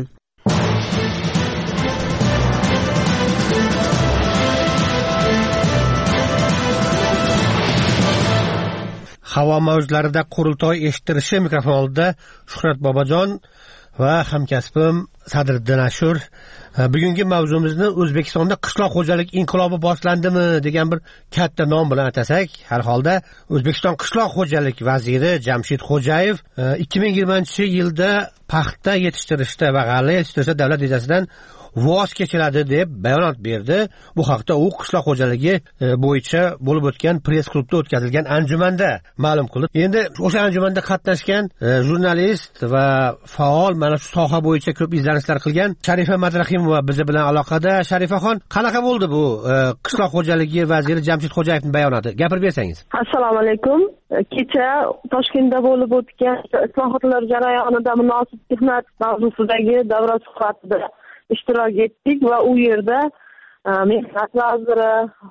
Havo mavjlarida qurultoy eshittirishi mikrofon oldida Shuhrat Bobojon va hamkasbim Sadriddin Ashur. Bugungi mavzumizni O'zbekistonda qishloq xo'jalik inqilobi boshlandimi degan bir katta nom bilan atasak, har holda O'zbekiston qishloq xo'jalik vaziri Jamshid Xo'jayev ikki ming yigirmanchi yilda paxta yetishtirishda va g'alla yetishtirishda davlat rejasidan voz kechiladi deb bayonot berdi. Bu haqda u qishloq xo'jaligi bo'yicha bo'lib o'tgan press klubda o'tkazilgan anjumanda ma'lum qildi. Endi o'sha anjumanda qatnashgan jurnalist va faol mana shu soha bo'yicha ko'p izlanishlar qilgan Sharifa Madrahimova biz bilan aloqada. Sharifaxon, qanaqa bo'ldi bu qishloq xo'jaligi vaziri Jamshid Xo'jayevning bayonoti? Gapirib bersangiz. Assalomu alaykum. Kecha Toshkentda bo'lib o'tgan islohotlar jarayonida munosib mehnat mavzusidagi davra suhbatida ishtirok etdik va u yerda mehnat vaziri,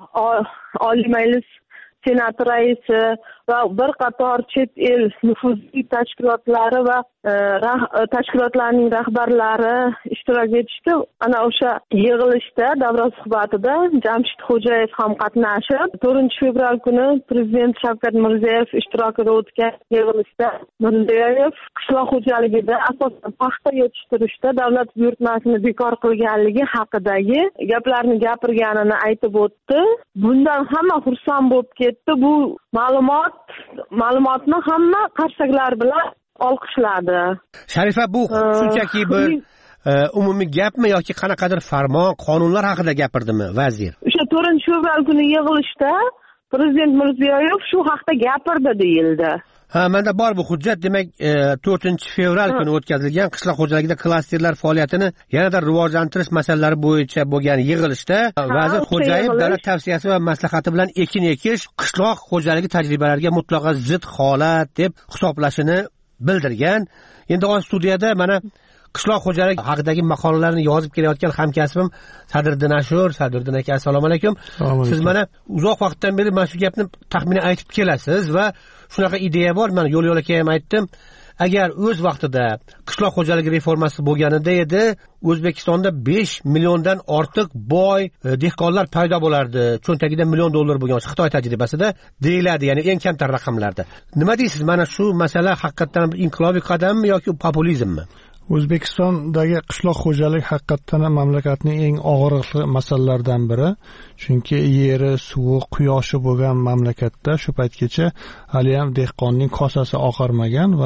Oliy Majlis Senati raisi va bir qator chet el nufuzli tashkilotlari va tashkilotlarning rahbarlari ishtirok etishdi. Ana o'sha yig'ilishda davra suhbatida Jamshid Xo'jayev ham qatnashib, to'rtinchi fevral kuni Prezident Shavkat Mirziyoyev ishtirokida o'tgan yig'ilishda Mirziyoyev qishloq xo'jaligida asosan paxta yetishtirishda davlat buyurtmasini bekor qilganligi haqidagi gaplarni gapirganini aytib o'tdi. Bundan hamma xursand bo'lib ketdi. Bu ma'lumot ma'lumotni hamma qarsaklar bilan olqishladi. Sharifa, bu shunchaki bir umumiy gapmi yoki qanaqadir farmon, qonunlar haqida gapirdimi vazir? O'sha to'rtinchi fevral kuni yig'ilishda Prezident Mirziyoyev shu haqda gapirdi deyildi. Ha, menda bor bu hujjat. Demak, to'rtinchi fevral kuni o'tkazilgan qishloq xo'jaligida klasterlar faoliyatini yanada rivojlantirish masalalari bo'yicha bo'lgan yig'ilishda vazir Xo'jayev davlat tavsiyasi va maslahati bilan ekin ekish qishloq xo'jaligi tajribalariga mutlaqo zid holat deb hisoblashini bildirgan. Endi hozir studiyada mana qishloq xo'jaligi haqidagi maqolalarni yozib kelayotgan hamkasbim Sadriddin Ashur. Sadriddin aka, assalomu alaykum. Siz mana uzoq vaqtdan beri mana shu gapni taxminan aytib kelasiz va shunaqa ideya bor. Men yo'l yo'lakay ham aytdim. Agar o'z vaqtida qishloq xo'jaligi reformasi bo'lganida edi, O'zbekistonda besh milliondan ortiq boy dehqonlar paydo bo'lardi. Cho'ntagida million dollar bo'lgan Xitoy tajribasida deyiladi, ya'ni eng kamtar raqamlarda. Nima deysiz? Mana shu masala haqiqatan inqilobiy qadammi yoki populizmmi? O'zbekistondagi qishloq xo'jaligi haqiqatan mamlakatning eng og'riqli masalalaridan biri. Chunki yeri, suvi, quyoshi bo'lgan mamlakatda shu paytgacha hali ham dehqonning kosasi oqarmagan va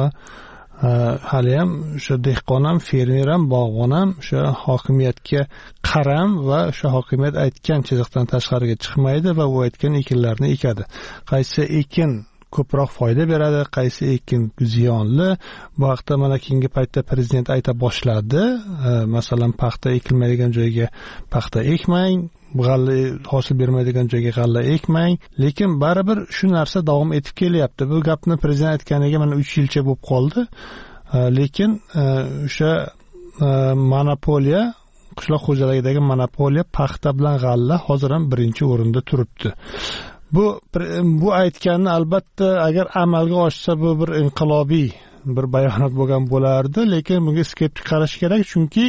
hali ham o'sha dehqon ham, fermer ham, bog'bon ham o'sha hokimiyatga qaram va o'sha hokimiyat aytgan chiziqdan tashqariga chiqmaydi va u aytgan ekinlarni ekadi. Qaysi ekin ko'proq foyda beradi, qaysi ekin ziyonli. Bu haqda mana keyingi paytda prezident ayta boshladi. Masalan, paxta ekilmaydigan joyga paxta ekmang, g'alla hosil bermaydigan joyga g'alla ekmang. Lekin baribir shu narsa davom etib kelyapti. Bu gapni prezident aytganiga mana uch yilcha bo'lib qoldi. Lekin o'sha monopoliya, qishloq xo'jaligidagi monopoliya paxta bilan g'alla hozir ham birinchi o'rinda turibdi. Bu bu aytganni albatta agar amalga oshsa bu bir inqilobiy bir bayonot bo'lgan bo'lardi, lekin bunga skeptik qarash kerak, chunki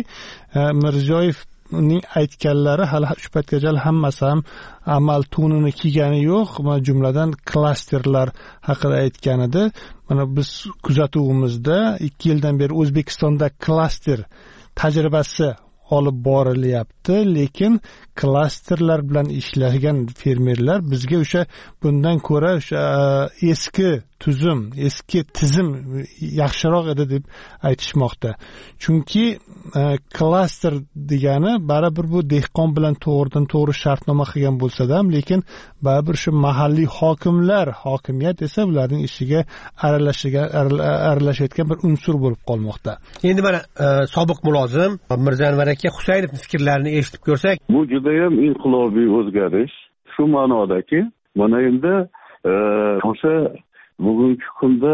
Mirziyoyevning aytganlari hali shu paytgacha hammasi ham amal to'nini kiygani yo'q. Mana jumladan klasterlar haqida aytgan edi. Mana biz kuzatuvimizda ikki yildan beri O'zbekistonda klaster tajribasi olib borilyapti, lekin klasterlar bilan ishlagan fermerlar bizga o'sha bundan ko'ra o'sha eski tuzum, eski tizim yaxshiroq edi deb aytishmoqda. Chunki klaster degani baribir bu dehqon bilan to'g'ridan to'g'ri shartnoma qilgan bo'lsa-da ham, lekin baribir shu mahalliy hokimlar, hokimiyat esa ularning ishiga aralashiga aralashayotgan bir unsur bo'lib qolmoqda. Endi mana sobiq mulozim Mirzanvar aka Husaynovning fikrlarini eshitib ko'rsak, bu juda ham inqilobiy o'zgarish. Shu ma'nodaki, mana endi o'sha bugungi kunda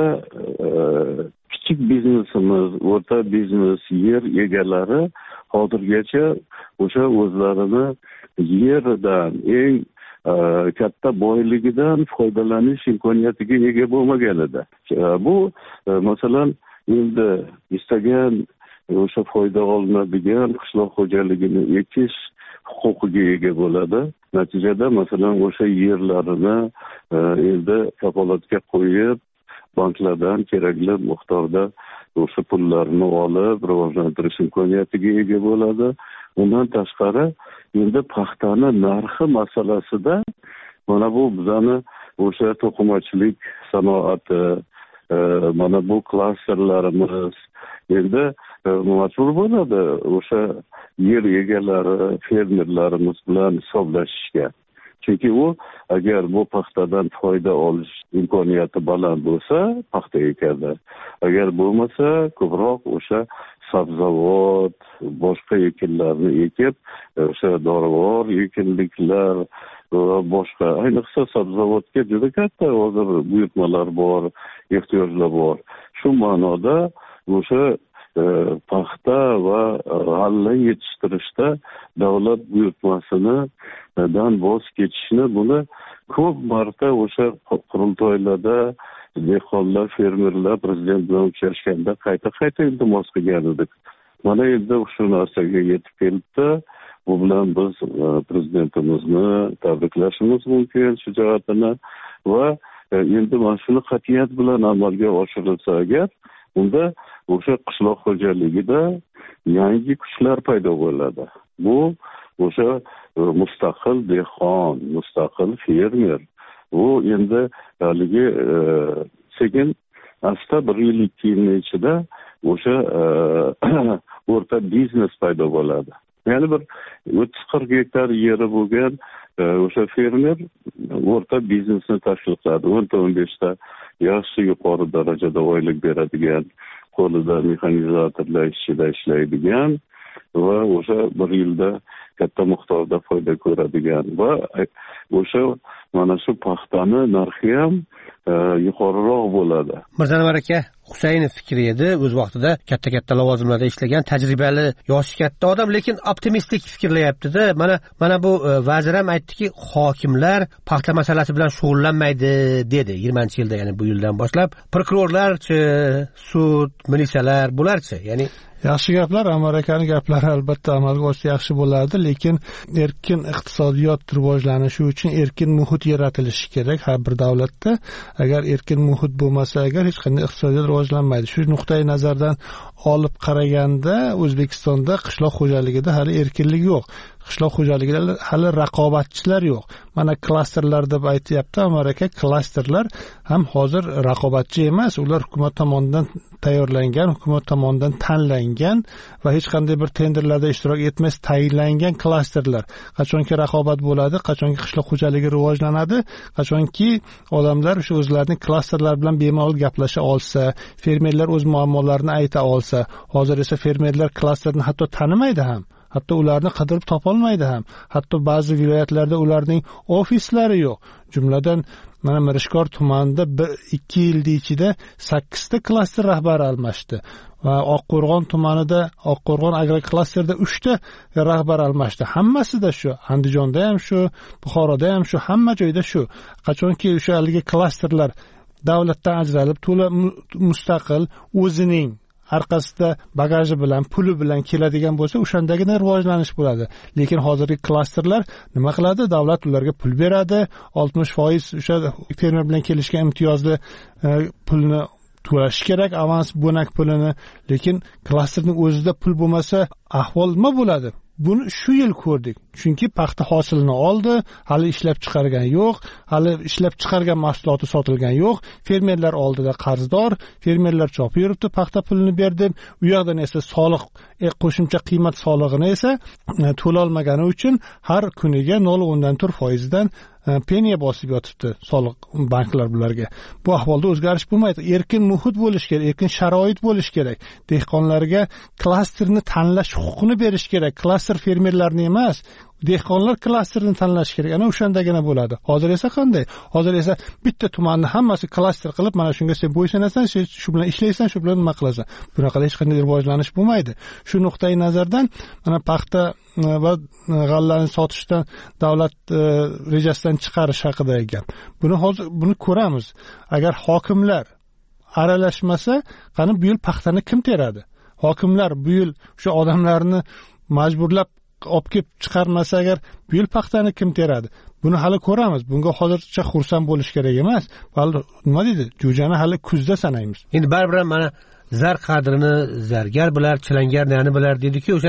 kichik biznesimiz, o'rta biznes, yer egalari hozirgacha o'sha o'zlarini yeridan, eng katta boyligidan foydalanish imkoniyatiga ega bo'lmagan edi. Bu masalan endi istagan o'sha foyda olinadigan qishloq xo'jaligini ekish huquqiga ega bo'ladi. Natijada masalan o'sha yerlarini endi kafolatga qo'yib, banklardan kerakli miqdorda o'sha pullarni olib rivojlantirish imkoniyatiga ega bo'ladi. Undan tashqari endi paxtani narxi masalasida mana bu bizani o'sha to'qimachilik sanoati, mana bu klasterlarimiz endi majbur bo'ladi o'sha yer egalari, fermerlarimiz bilan hisoblashishga. Chunki u agar bu paxtadan foyda olish imkoniyati baland bo'lsa, paxta ekadi. Agar bo'lmasa, ko'proq o'sha sabzavot, boshqa ekinlarni ekib, o'sha dorivor ekinliklar va boshqa, ayniqsa sabzavotga juda katta hozir buyurtmalar bor, ehtiyojlar bor. Shu ma'noda o'sha paxta va g'alla yetishtirishda davlat buyurtmasini dan voz kechishni, buni ko'p marta o'sha qurultoylarda dehqonlar, fermerlar prezident bilan uchrashganda qayta-qayta iltimos qilgan edik. Mana endi shu narsaga yetib keldi. Bu bilan biz prezidentimizni tabriklashimiz mumkin shu jihatini va endi mana shuni qat'iyat bilan amalga oshirilsa agar, unda o'sha qishloq xo'jaligida yangi kuchlar paydo bo'ladi. Bu o'sha mustaqil dehqon, mustaqil fermer. Bu endi haligi sekin asta bir yil ikki yil ichida o'sha o'rta biznes paydo bo'ladi. Ya'ni bir o'ttiz qirq gektar yeri bo'lgan o'sha fermer o'rta biznesni tashkil qiladi. o'nta o'n beshta yaxshi yuqori darajada oylik beradigan, qo'lida mexanizatorlar ishida ishlaydigan va o'sha bir yilda katta miqdorda foyda ko'radigan va o'sha mana shu paxtani narxi ham yuqoriroq bo'ladi. Mirzanvar aka, Husaynov fikri edi, o'z vaqtida katta-katta lavozimlarda ishlagan, tajribali, yoshi katta odam, lekin optimistik fikrlayapti-da. Mana mana bu vazir ham aytdiki, hokimlar paxta masalasi bilan shug'ullanmaydi dedi yigirmanchi yilda, ya'ni bu yildan boshlab. Prokurorlarchi, sud, militsiyalar bularchi, ya'ni yaxshi gaplar, Amar akaning gaplari albatta amalga oshsa yaxshi bo'lardi, lekin erkin iqtisodiyot rivojlanishi uchun erkin muhit yaratilishi kerak har bir davlatda. Agar erkin muhit bo'lmasa, agar hech qanday iqtisodiyot rivojlanmaydi. Shu nuqtai nazardan olib qaraganda O'zbekistonda qishloq xo'jaligida hali erkinlik yo'q. Qishloq xo'jaligida hali raqobatchilar yo'q. Mana klasterlar deb aytyapti Amar aka, klasterlar ham hozir raqobatchi emas, ular hukumat tomonidan tayyorlangan, hukumat tomonidan tanlangan va hech qanday bir tenderlarda ishtirok etmas tayinlangan klasterlar. Qachonki raqobat bo'ladi, qachonki qishloq xo'jaligi rivojlanadi, qachonki odamlar shu o'zlarining klasterlar bilan bemalol gaplasha olsa, fermerlar o'z muammolarini ayta olsa, hozir esa fermerlar klasterni hatto tanimaydi ham. Hatto ularni qidirib topolmaydi ham. Hatto ba'zi viloyatlarda ularning ofislari yo'q. Jumladan mana Mirishkor tumanida ikki yil ichida sakkizta klaster rahbari almashdi. Va Oqqo'rg'on tumanida, Oqqo'rg'on agroklasterda uchta rahbar almashdi. Hammasida shu, Andijonda ham shu, Buxoroda ham shu, hamma joyda shu. Qachonki o'sha haligi klasterlar davlatdan ajralib, to'la mustaqil o'zining orqasida bagaji bilan, puli bilan keladigan bo'lsa, o'shandagina rivojlanish bo'ladi. Lekin hozirgi klasterlar nima qiladi? Davlat ularga pul beradi, oltmish foiz o'sha fermer bilan kelishgan imtiyozli pulni to'lash kerak, avans bo'nak pulini. Lekin klasterning o'zida pul bo'lmasa, ahvol nima bo'ladi? Buni shu yil ko'rdik. Chunki paxta hosilini oldi, hali ishlab chiqargan yo'q, hali ishlab chiqargan mahsuloti sotilgan yo'q. Fermerlar oldida qarzdor, fermerlar chopib yuribdi, paxta pulini berdi. U yoqdan esa soliq, e, qo'shimcha qiymat solig'ini esa to'la olmagani uchun har kuniga nol o'ndan to'rt foizdan peniya bosib yotibdi soliq banklar bularga. Bu ahvolda o'zgarish bo'lmaydi. Erkin muhit bo'lish kerak, erkin sharoit bo'lish kerak. Dehqonlarga klasterni tanlash huquqini berish kerak. Klaster fermerlarni emas, dehqonlar klasterini tanlash kerak. Ana o'shandagina bo'ladi. Hozir esa qanday? Hozir esa bitta tumanni hammasi klaster qilib, mana shunga sen bo'ysanasan, shu bilan ishlaysan, shu bilan nima qilasan. Bunaqa hech qanday rivojlanish bo'lmaydi. Shu nuqtai nazardan mana paxta va g'allani sotishdan davlat rejasidan chiqarish haqida gap. Buni hozir buni ko'ramiz. Agar hokimlar aralashmasa, qani bu yil paxtani kim teradi? Hokimlar bu yil o'sha odamlarni majburlab olib kelib chiqarmasa, agar bu yil paxtani kim teradi? Buni hali ko'ramiz. Bunga hozircha xursand bo'lish kerak emas. Balki nima deydi? Jo'jani hali kuzda sanaymiz. Endi baribir mana zar qadrini zargar bilar, chilangar nani bilar dedi-ku, o'sha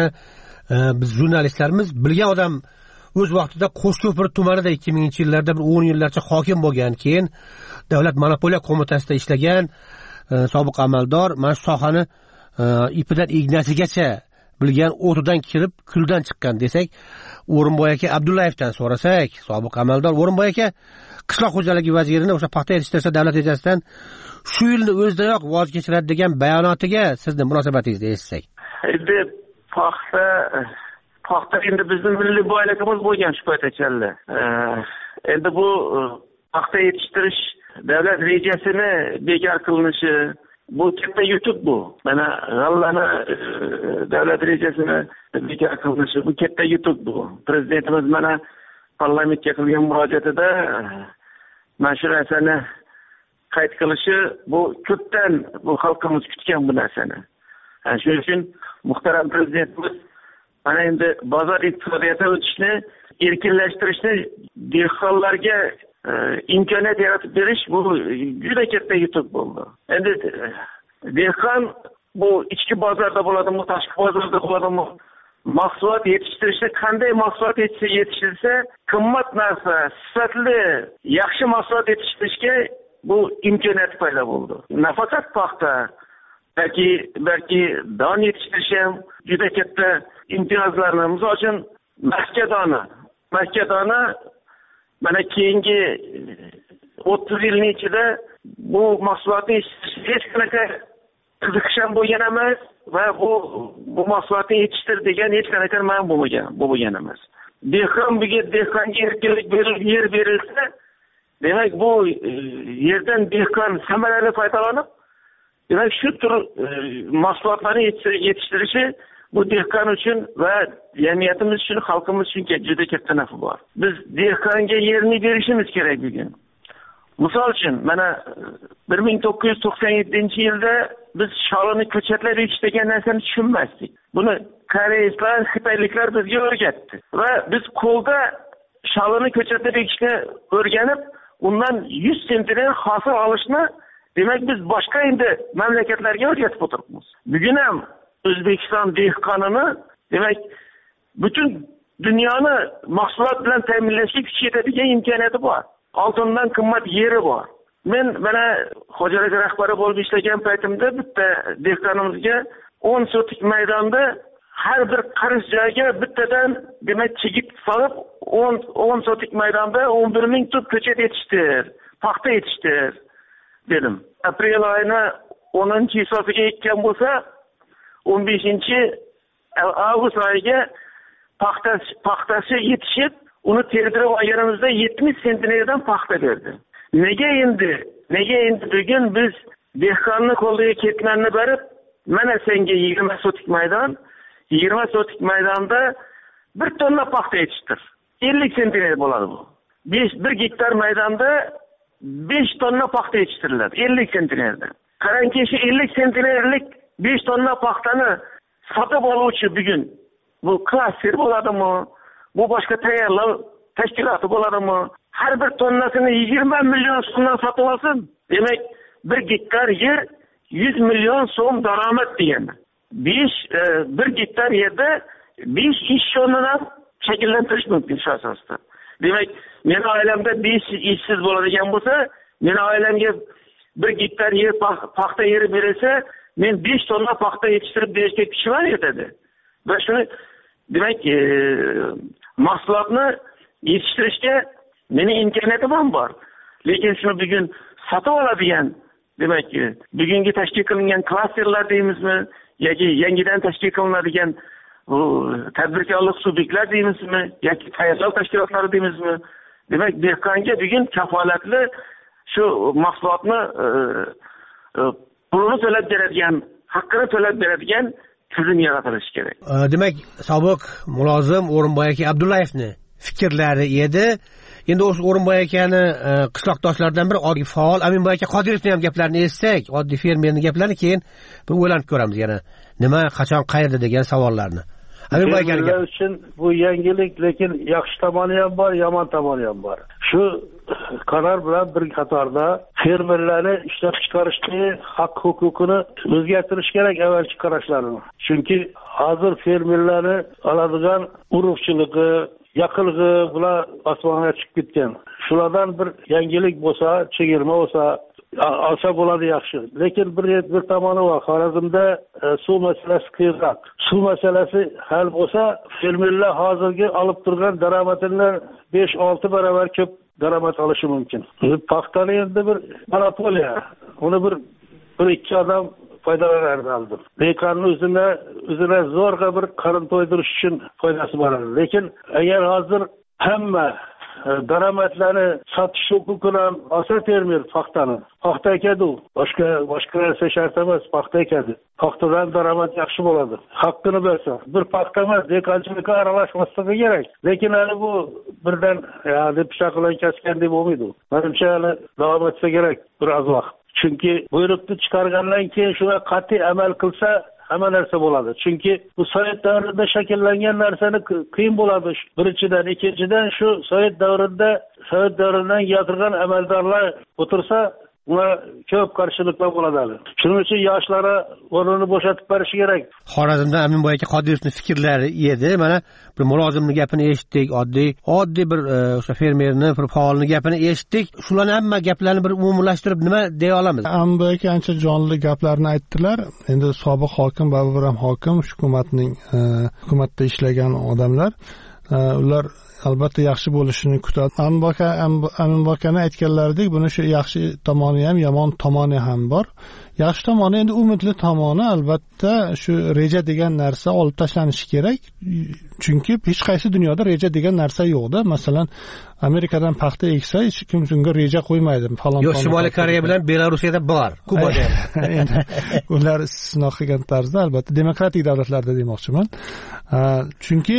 biz jurnalistlarimiz bilgan odam o'z vaqtida Qo'shko'pir tumanida ikki minginchi yillarda bir o'n yillarcha hokim bo'lgan, keyin Davlat monopoliya qo'mitasida ishlagan sobiq amaldor, mana shu sohani ipidan ignasigacha bilgan o'tidan kirib kuldan chiqqan desak, O'rinboy aka Abdullayevdan so'rasak, sobiq amaldor O'rinboy aka qishloq xo'jaligi vazirini o'sha paxta yetishtirish davlat rejasidan shu yilni o'zidayoq voz kechiradi degan bayonotiga sizni munosabatingizni eshitsak. Endi paxta paxta endi bizning milliy boyligimiz bo'lgan shu paytgacha. Endi bu paxta yetishtirish davlat rejasini bekor qilinishi bu katta yutuq bu. Mana g'allani davlat rejasini bekor qilinishi bu katta yutuq bu. Prezidentimiz mana parlamentga qilgan murojaatida mana shu narsani qayd qilishi bu ko'pdan bu xalqimiz kutgan bu narsani. Shuning uchun muhtaram prezidentimiz mana endi bozor iqtisodiyotini o'tishni, erkinlashtirishni, dehqonlarga imkoniyat yaratib berish bu juda katta yutuq bo'ldi. Endi dehqon bu ichki bozorda bo'ladimi, tashqi bozorda bo'ladimi, mahsulot yetishtirishda qanday mahsulot yetishtirsa, qimmat narsa, sifatli, yaxshi mahsulot yetishtirishga bu imkoniyat paydo bo'ldi. Nafaqat paxta, balki balki don yetishtirish ham juda katta imtiyozlarni, misol uchun mahkadoni, mahkadoni mana keyingi o'ttiz yilning ichida bu mahsulotni yetishtirishga hech qanaqa qiziqish ham bo'lgan emas va bu bu mahsulotni yetishtir degan hech qanaqa man bo'lmagan, bo'lgan emas. Dehqon buga dehqonga erkinlik berilib, yer berilsa, demak bu yerdan dehqon samarali foydalanib, demak shu tur mahsulotlarni yetishtirishi bu dehqon uchun va jamiyatimiz uchun, xalqimiz uchun juda katta nafi bor. Biz dehqonga yerni berishimiz kerak bugun. Misol uchun mana bir ming to'qqiz yuz to'qson yettinchi yilda biz sholini ko'chatlab ekish degan narsani tushunmasdik. Buni koreyslar, xitoyliklar bizga o'rgatdi va biz qo'lda sholini ko'chatlab ekishni o'rganib, undan yuz sentner hosil olishni, demak biz boshqa endi mamlakatlarga o'rgatib o'tiribmiz. Bugun ham O'zbekiston dehqonini, demak butun dunyoni mahsulot bilan ta'minlashga kuch yetadigan imkoniyati bor. Oltindan qimmat yeri bor. Men mana xo'jalik rahbari bo'lib ishlagan paytimda bitta dehqonimizga o'n sotik maydonda har bir qarish joyiga bittadan demak chigit solib o'n sotik maydonda o'n bir ming tub ko'chat yetishtir, paxta yetishtir dedim. Aprel oyini o'ninchi hisobiga ekkan bo'lsa, o'n beshinchi avgust oyiga paxtasi paxtasi yetishib, uni terdirib olganimizda yetmish sentnerdan paxta berdi. Nega endi? Nega endi bugun biz dehqonni qo'liga ketmanni berib, mana senga yigirma sotik maydon, yigirma sotik maydonda bir tonna paxta yetishtir. ellik sentner bo'ladi bu. bir gektar maydonda besh tonna paxta yetishtiriladi, ellik sentnerda. Qarangki, shu ellik sentnerlik besh tonna paxtani sotib oluvchi bugun bu klaster bo'ladimi? Bu boshqa tayyorlov tashkiloti bo'ladimi? Har bir tonnasini yigirma million so'mdan sotib olsin. Demak, bir gektar yer yuz million so'm daromad degani. besh bir gektar yerda besh ish o'rnini shakllantirish mumkin shu asosda. Demak, meni oilamda besh ishsiz bo'ladigan bo'lsa, meni oilamga bir gektar yer paxta yeri berilsa, men besh tonna paxta yetishtirib berishga kuchim yetadi. Va shuni demak, e, mahsulotni yetishtirishga meni imkoniyatim ham bor. Lekin shuni bugun sotib oladigan, demak, bugungi tashkil qilingan klasterlar deymizmi, yoki yangidan tashkil qilinadigan bu tadbirkorlik subyektlar deymizmi, yoki tayyorlov tashkilotlari deymizmi? Demak, dehqonga bugun kafolatli shu mahsulotni e, e, pulini to'lab beradigan, haqqini to'lab beradigan tizim yaratilishi kerak. Demak, sobiq mulozim O'rinboy aka Abdullayevni fikrlari edi. Endi o'sha O'rinboy akani qishloqdoshlaridan biri oddiy faol Aminboy aka Qodirovning ham gaplarini eshitsak, oddiy fermerning gaplarini keyin bir o'ylanib ko'ramiz yana. Nima, qachon, qayerda degan savollarni. Aminboy aka uchun bu yangilik, lekin yaxshi tomoni ham bor, yomon tomoni ham bor. Shu qaror bilan bir qatorda fermerlarni ishlab chiqarishni haq huquqini o'zgartirish kerak avvalgi qarashlarini. Chunki hozir fermerlarni oladigan urug'chiligi, yaqilg'i bular osmonga chiqib ketgan. Shulardan bir yangilik bo'lsa, chegirma bo'lsa, olsa bo'ladi yaxshi. Lekin bir bir tomoni bor. Xorazmda suv masalasi qiyinroq. Suv masalasi hal bo'lsa, fermerlar hozirgi olib turgan daromadini besh olti barobar ko'p daromad olishi mumkin. Paxtani endi bir monopoliya. Uni bir bir ikki odam foydalanardi albatta. Dehqonning o'zini o'zini zo'rg'a bir qarin to'ydirish uchun foydasi bor. Lekin agar hozir hamma daromadlarni sotish huquqini olsa fermer paxtani, paxta ekadi, boshqa boshqa narsa shart emas, paxta ekadi. Paxtadan daromad yaxshi bo'ladi. Haqqini bersa, bir paxta emas, dehqonchilikka aralashmasligi kerak. Lekin hali bu birdan deb shaqlan kasgan deb bo'lmaydi. Menimcha hali davom etsa kerak biroz vaqt. Chunki buyruqni chiqargandan keyin shunga qat'iy amal qilsa hamma narsa bo'ladi. Chunki bu sovet davrida shakllangan narsani qiyin bo'ladi. Birinchidan, ikkinchidan shu sovet davrida sovet davridan keltirgan amaldorlar o'tirsa, unga ko'p qarshiliklar bo'ladi. Shuning uchun yoshlari o'rnini bo'shatib berish kerak. Xorazmda Aminboy aka Qodirovning fikrlari edi. Mana bir mulozimning gapini eshitdik, oddiy oddiy bir o'sha fermerning, bir faolning gapini eshitdik. Shularni hamma gaplarni bir umumlashtirib nima deya olamiz? Aminboy aka ancha jonli gaplarni aytdilar. Endi sobiq hokim Baburam hokim hukumatning hukumatda ishlagan odamlar, ular albatta yaxshi bo'lishini kutadi. Aminboy akani aytganlaridek, buni shu yaxshi tomoni ham, yomon tomoni ham bor. Yaxshi tomoni endi umidli tomoni albatta shu reja degan narsa olib tashlanishi kerak. Chunki hech qaysi dunyoda reja degan narsa yo'q-da. Masalan, Amerikadan paxta eksa, hech kim unga reja qo'ymaydi. Falon Yo'q, Shimoliy Koreya bilan Belarusiyada bor, Kubada. Endi ular istisno qilgan tarzda albatta demokratik davlatlarda demoqchiman. Chunki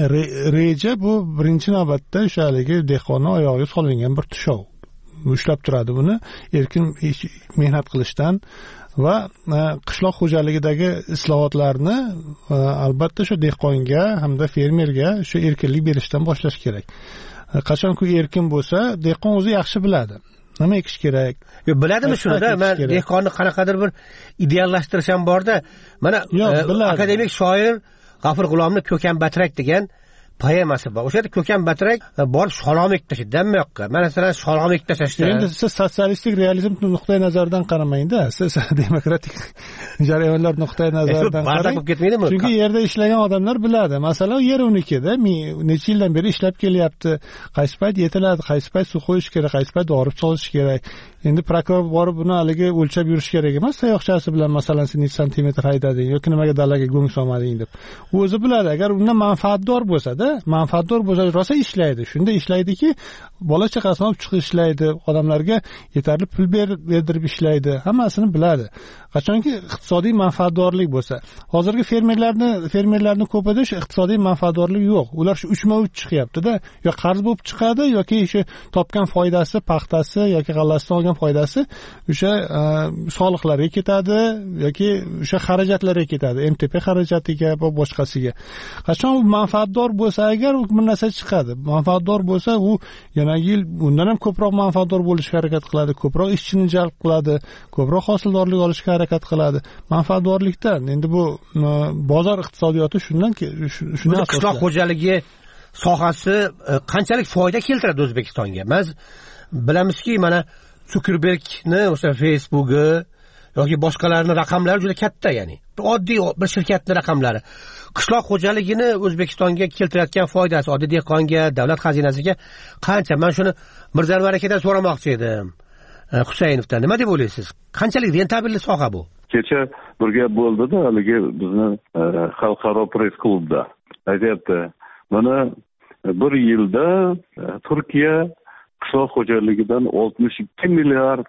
reja bu birinchi navbatda o'sha haligi dehqonni oyog'iga solingan bir tushov. Ushlab turadi buni erkin mehnat qilishdan va qishloq xo'jaligidagi islohotlarni albatta shu dehqonga hamda fermerga shu erkinlik berishdan boshlash kerak. Qachonki erkin bo'lsa, dehqon o'zi yaxshi biladi. Nima ekish kerak? Yo, biladimi shunda? Men dehqonni qanaqadir bir ideallashtirish ham bor-da. Mana akademik shoir G'afur G'ulomning Ko'kan Batrak degan poemasi bor. O'sha yerda Ko'kan Batrak bor sholg'om ektashidan bu yoqqa. Mana masalan sholg'om ektasashdi. Endi siz sotsialistik realizm nuqtai nazaridan qaramang-da. Siz demokratik jarayonlar nuqtai nazaridan qarang. Chunki yerda ishlagan odamlar biladi. Masalan, yer unikida, necha yildan beri ishlab kelyapti. Qaysi payt yetiladi, qaysi payt suv qo'yish kerak, qaysi payt dorib solish kerak. Endi prokuror borib buni haligi o'lchab yurish kerak emas. Sayoqchasi bilan masalan siz necha santimetr haydading yoki nimaga dalaga go'ng solmading deb. U o'zi biladi. Agar undan manfaatdor bo'lsa-da, manfaatdor bo'lsa rosa ishlaydi. Shunda ishlaydiki, bola chaqasini olib chiqib ishlaydi, odamlarga yetarli pul berdirib ishlaydi. Hammasini biladi. Qachonki iqtisodiy manfaatdorlik bo'lsa, hozirgi fermerlarni fermerlarning ko'pida shu iqtisodiy manfaatdorlik yo'q. Ular shu uchma-uch chiqyapti-da. Yo qarz bo'lib chiqadi yoki shu topgan foydasi, paxtasi yoki g'allasidan olgan foydasi o'sha soliqlarga ketadi yoki o'sha xarajatlarga ketadi. M T P xarajatiga va boshqasiga. Qachon u manfaatdor bo'lsa, agar u bir narsa chiqadi, manfaatdor bo'lsa, u yana yil undan ham ko'proq manfaatdor bo'lishga harakat qiladi, ko'proq ishchini jalb qiladi, ko'proq hosildorlik olishga harakat qiladi. Manfaatdorlikdan endi bu bozor iqtisodiyoti shundan shundan asoslanadi. Qishloq xo'jaligi sohasi qanchalik foyda keltiradi O'zbekistonga? Biz bilamizki, mana Zuckerbergni o'sha Facebook'i yoki boshqalarning raqamlari juda katta, ya'ni oddiy bir shirkatning raqamlari. Qishloq xo'jaligini O'zbekistonga keltirayotgan foydasi oddiy dehqonga, davlat xazinasiga qancha? Men shuni Mirzanvar akadan so'ramoqchi edim. Husaynovdan nima deb o'ylaysiz? Qanchalik rentabilli soha bu? Kecha bir gap bo'ldi-da, haligi bizni xalqaro press klubda aytayapti. Mana bir yilda Turkiya qishloq xo'jaligidan oltmish ikki milliard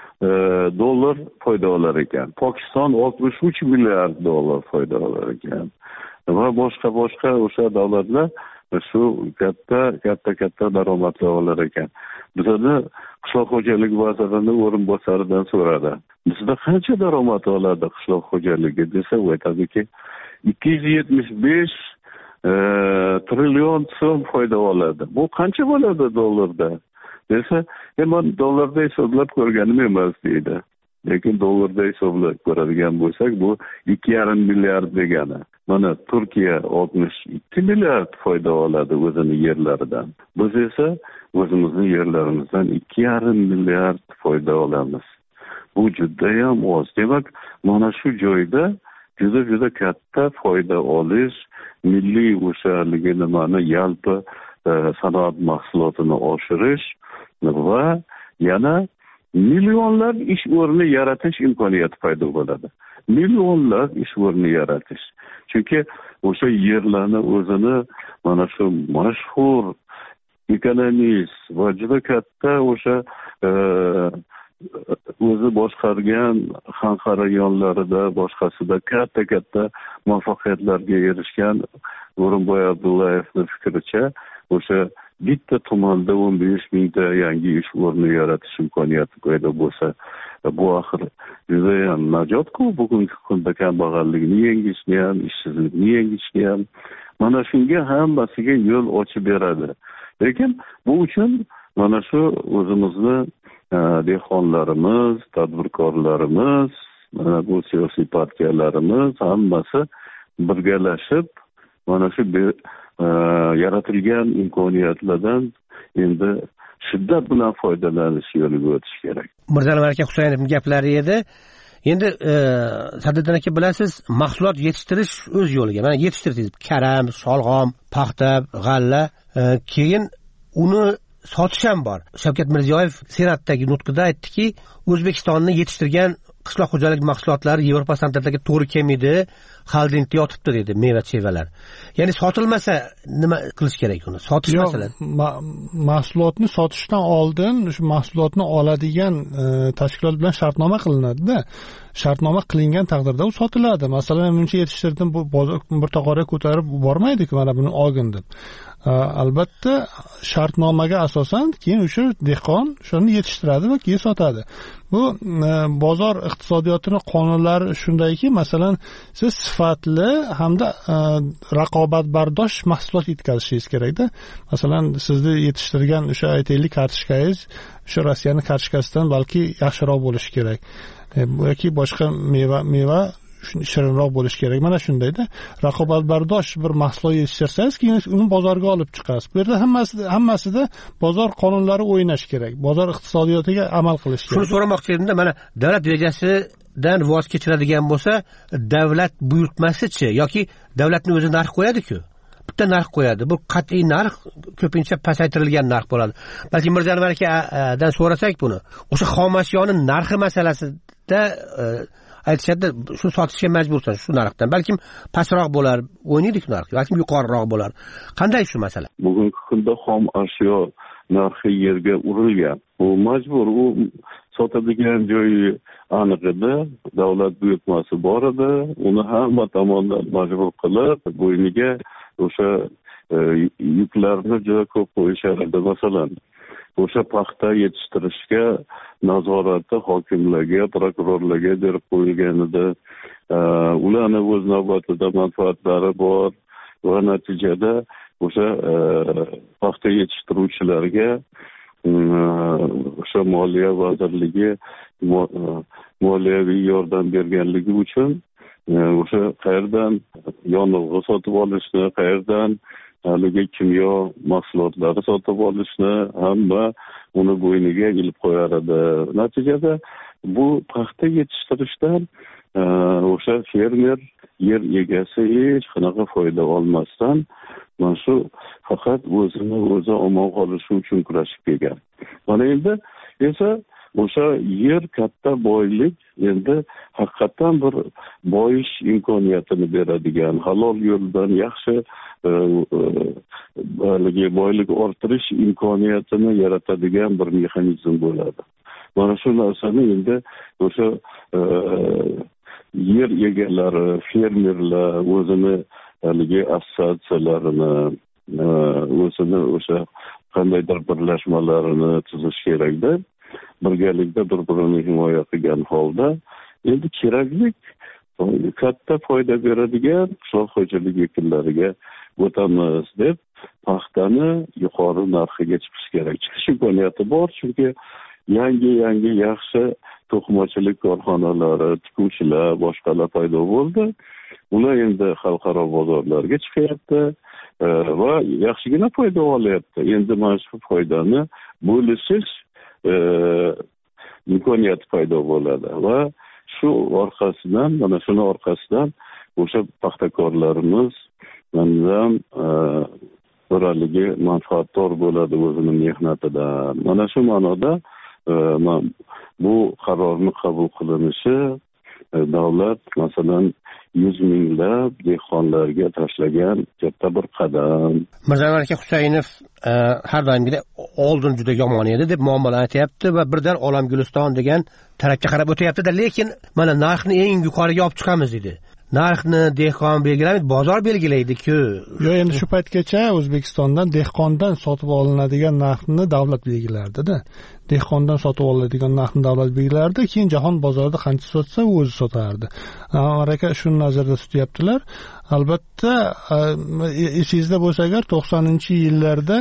dollar foyda olar ekan. Pokiston oltmish uch milliard dollar foyda olar ekan. Va boshqa boshqa o'sha davlatlar shu katta katta katta daromadlar olar ekan. Bizda qishloq xo'jaligi vazirining o'rinbosaridan so'radi. Bizda qancha daromad oladi qishloq xo'jaligi desa, u aytadiki, ikki yuz yetmish besh trillion so'm foyda oladi. Bu qancha bo'ladi dollarda? Desa, men dollarda hisoblab ko'rganim emas deydi. Lekin dollarda hisoblab ko'radigan bo'lsak, bu ikki yarim milliard degani. Mana Turkiya oltmish ikki milliard foyda oladi o'zining yerlaridan. Biz esa o'zimizning yerlarimizdan ikki yarim milliard foyda olamiz. bu judayam oz. Demak, mana shu joyda juda juda katta foyda olish, milliy o'sha haligi nimani yalpi sanoat mahsulotini oshirish va yana millionlab ish o'rni yaratish imkoniyati paydo bo'ladi. Millionlab ish o'rni yaratish. Chunki o'sha yerlarni o'zini mana shu mashhur ekonomist va juda katta o'sha o'zi boshqargan Xanqa rayonlarida, boshqasida katta katta muvaffaqiyatlarga erishgan O'rinboy Abdullayevning fikricha, o'sha bitta tumanda o'n besh mingta yangi ish o'rni yaratish imkoniyati paydo bo'lsa, bu axir judayam najot-ku bugungi kunda kambag'allikni yengishni ham, ishsizlikni yengishni ham, mana shunga hammasiga yo'l ochib beradi. Lekin bu uchun mana shu o'zimizni dehqonlarimiz, tadbirkorlarimiz, mana bu siyosiy partiyalarimiz hammasi birgalashib mana shu yaratilgan imkoniyatlardan endi shiddat bilan foydalanish yo'liga o'tish kerak. Mirzalim aka Husaynovning gaplari edi. Endi Sadriddin aka bilasiz, mahsulot yetishtirish o'z yo'liga. Mana yetishtirdingiz karam, sholg'om, paxta, g'alla, keyin uni sotish ham bor. Shavkat Mirziyoyev Senatdagi nutqida aytdiki, O'zbekistonni yetishtirgan qishloq xo'jaligi mahsulotlari Yevropa standartlariga to'g'ri kelmaydi, xaldentda yotibdi dedi, meva-chevalar. Ya'ni sotilmasa nima qilish kerak uni? Sotish masalan. Mahsulotni sotishdan oldin shu mahsulotni oladigan tashkilot bilan shartnoma qilinadi-da. Shartnoma qilingan taqdirda u sotiladi. Masalan, men buncha yetishtirdim, bu bir tog'ora ko'tarib bormaydi-ku, mana buni olgin deb. Albatta shartnomaga asosan keyin o'sha dehqon shuni yetishtiradi va keyin sotadi. Bu bozor iqtisodiyotini qonunlari shundayki, masalan, siz sifatli hamda raqobatbardosh mahsulot yetkazishingiz kerakda. Masalan, sizni yetishtirgan o'sha aytaylik kartoshkangiz o'sha Rossiyaning kartoshkasidan balki yaxshiroq bo'lishi kerak. yoki boshqa meva meva shirinroq bo'lishi kerak. Mana shundayda raqobatbardosh bir mahsulot yetishtirsangiz, keyin uni bozorga olib chiqasiz. Bu yerda hammasi hammasida bozor qonunlari o'ynash kerak. Bozor iqtisodiyotiga amal qilish kerak. Shuni so'ramoqchi edim-da, mana davlat rejasidan voz kechiradigan bo'lsa, davlat buyurtmasichi yoki davlatning o'zi narx qo'yadi-ku. Bitta narx qo'yadi. Bu qat'iy narx ko'pincha pasaytirilgan narx bo'ladi. Balki Mirzalim akadan so'rasak buni, o'sha xom ashyoning narxi masalasida aytishadi, shu sotishga majbursan shu narxdan. Balkim pastroq bo'lar, o'ynaydi-ku narx, balkim yuqoriroq bo'lar. Qanday shu masala? Bugungi kunda xom ashyo narxi yerga urilgan. U majbur, u sotadigan joyi aniq edi, davlat buyurtmasi bor edi, uni hamma tomondan majbur qilib, bo'yniga o'sha yuklarni juda ko'p qo'yishar edi. Masalan, o'sha paxta yetishtirishga nazorati hokimlarga, prokurorlarga berib qo'yilgan edi. Ularni o'z navbatida manfaatlari bor va natijada o'sha paxta yetishtiruvchilarga o'sha Moliya vazirligi moliyaviy yordam berganligi uchun o'sha qayerdan yonilg'i sotib olishni, qayerdan haligi kimyo mahsulotlari sotib olishni hamma uni bo'yniga ilib qo'yar edi. Natijada bu paxta yetishtirishdan o'sha fermer, yer egasi hech qanaqa foyda olmasdan mana shu faqat o'zini o'zi omon qolishi uchun kurashib kelgan. Mana endi esa o'sha yer katta boylik, endi haqiqatan bir boyish imkoniyatini beradigan, halol yo'ldan yaxshi haligi boylik orttirish imkoniyatini yaratadigan bir mexanizm bo'ladi. Mana shu narsani endi o'sha yer egalari, fermerlar o'zini haligi assotsiatsiyalarini, o'zini o'sha qandaydir birlashmalarini tuzish kerakda, birgalikda bir-birini himoya qilgan holda endi keraklik katta foyda beradigan qishloq xo'jalik vakillariga o'tamiz deb paxtani yuqori narxiga chiqish kerak. Chiqish imkoniyati bor, chunki yangi yangi yaxshi to'qimachilik korxonalari, tikuvchilar, boshqalar paydo bo'ldi. Ular endi xalqaro bozorlarga chiqyapti va yaxshigina foyda olyapti. Endi mana shu foydani bo'lishish imkoniyat paydo bo'ladi va shu orqasidan mana shuni orqasidan o'sha paxtakorlarimiz ham biraligi manfaatdor bo'ladi o'zini mehnatidan. Mana shu ma'noda bu qarorni qabul qilinishi davlat masalan yuz minglab dehqonlarga tashlagan katta bir qadam. Mirzaman aka Husaynov har doimgidek oldin juda yomon edi deb muomala aytyapti va birdan Olam Guliston degan tarafga qarab o'tyapti-da, lekin mana narxni eng yuqoriga olib chiqamiz dedi. Narxni dehqon belgilamaydi, bozor belgilaydi-ku. Yo'q, endi shu paytgacha O'zbekistondan dehqondan sotib olinadigan narxni davlat belgilardi-da. Dehqondan sotib olinadigan narxni davlat belgilardi, keyin jahon bozorida qancha sotsa o'zi sotardi. Amerika shuni nazarda tutyaptilar. Albatta, esingizda bo'lsa agar to'qsoninchi yillarda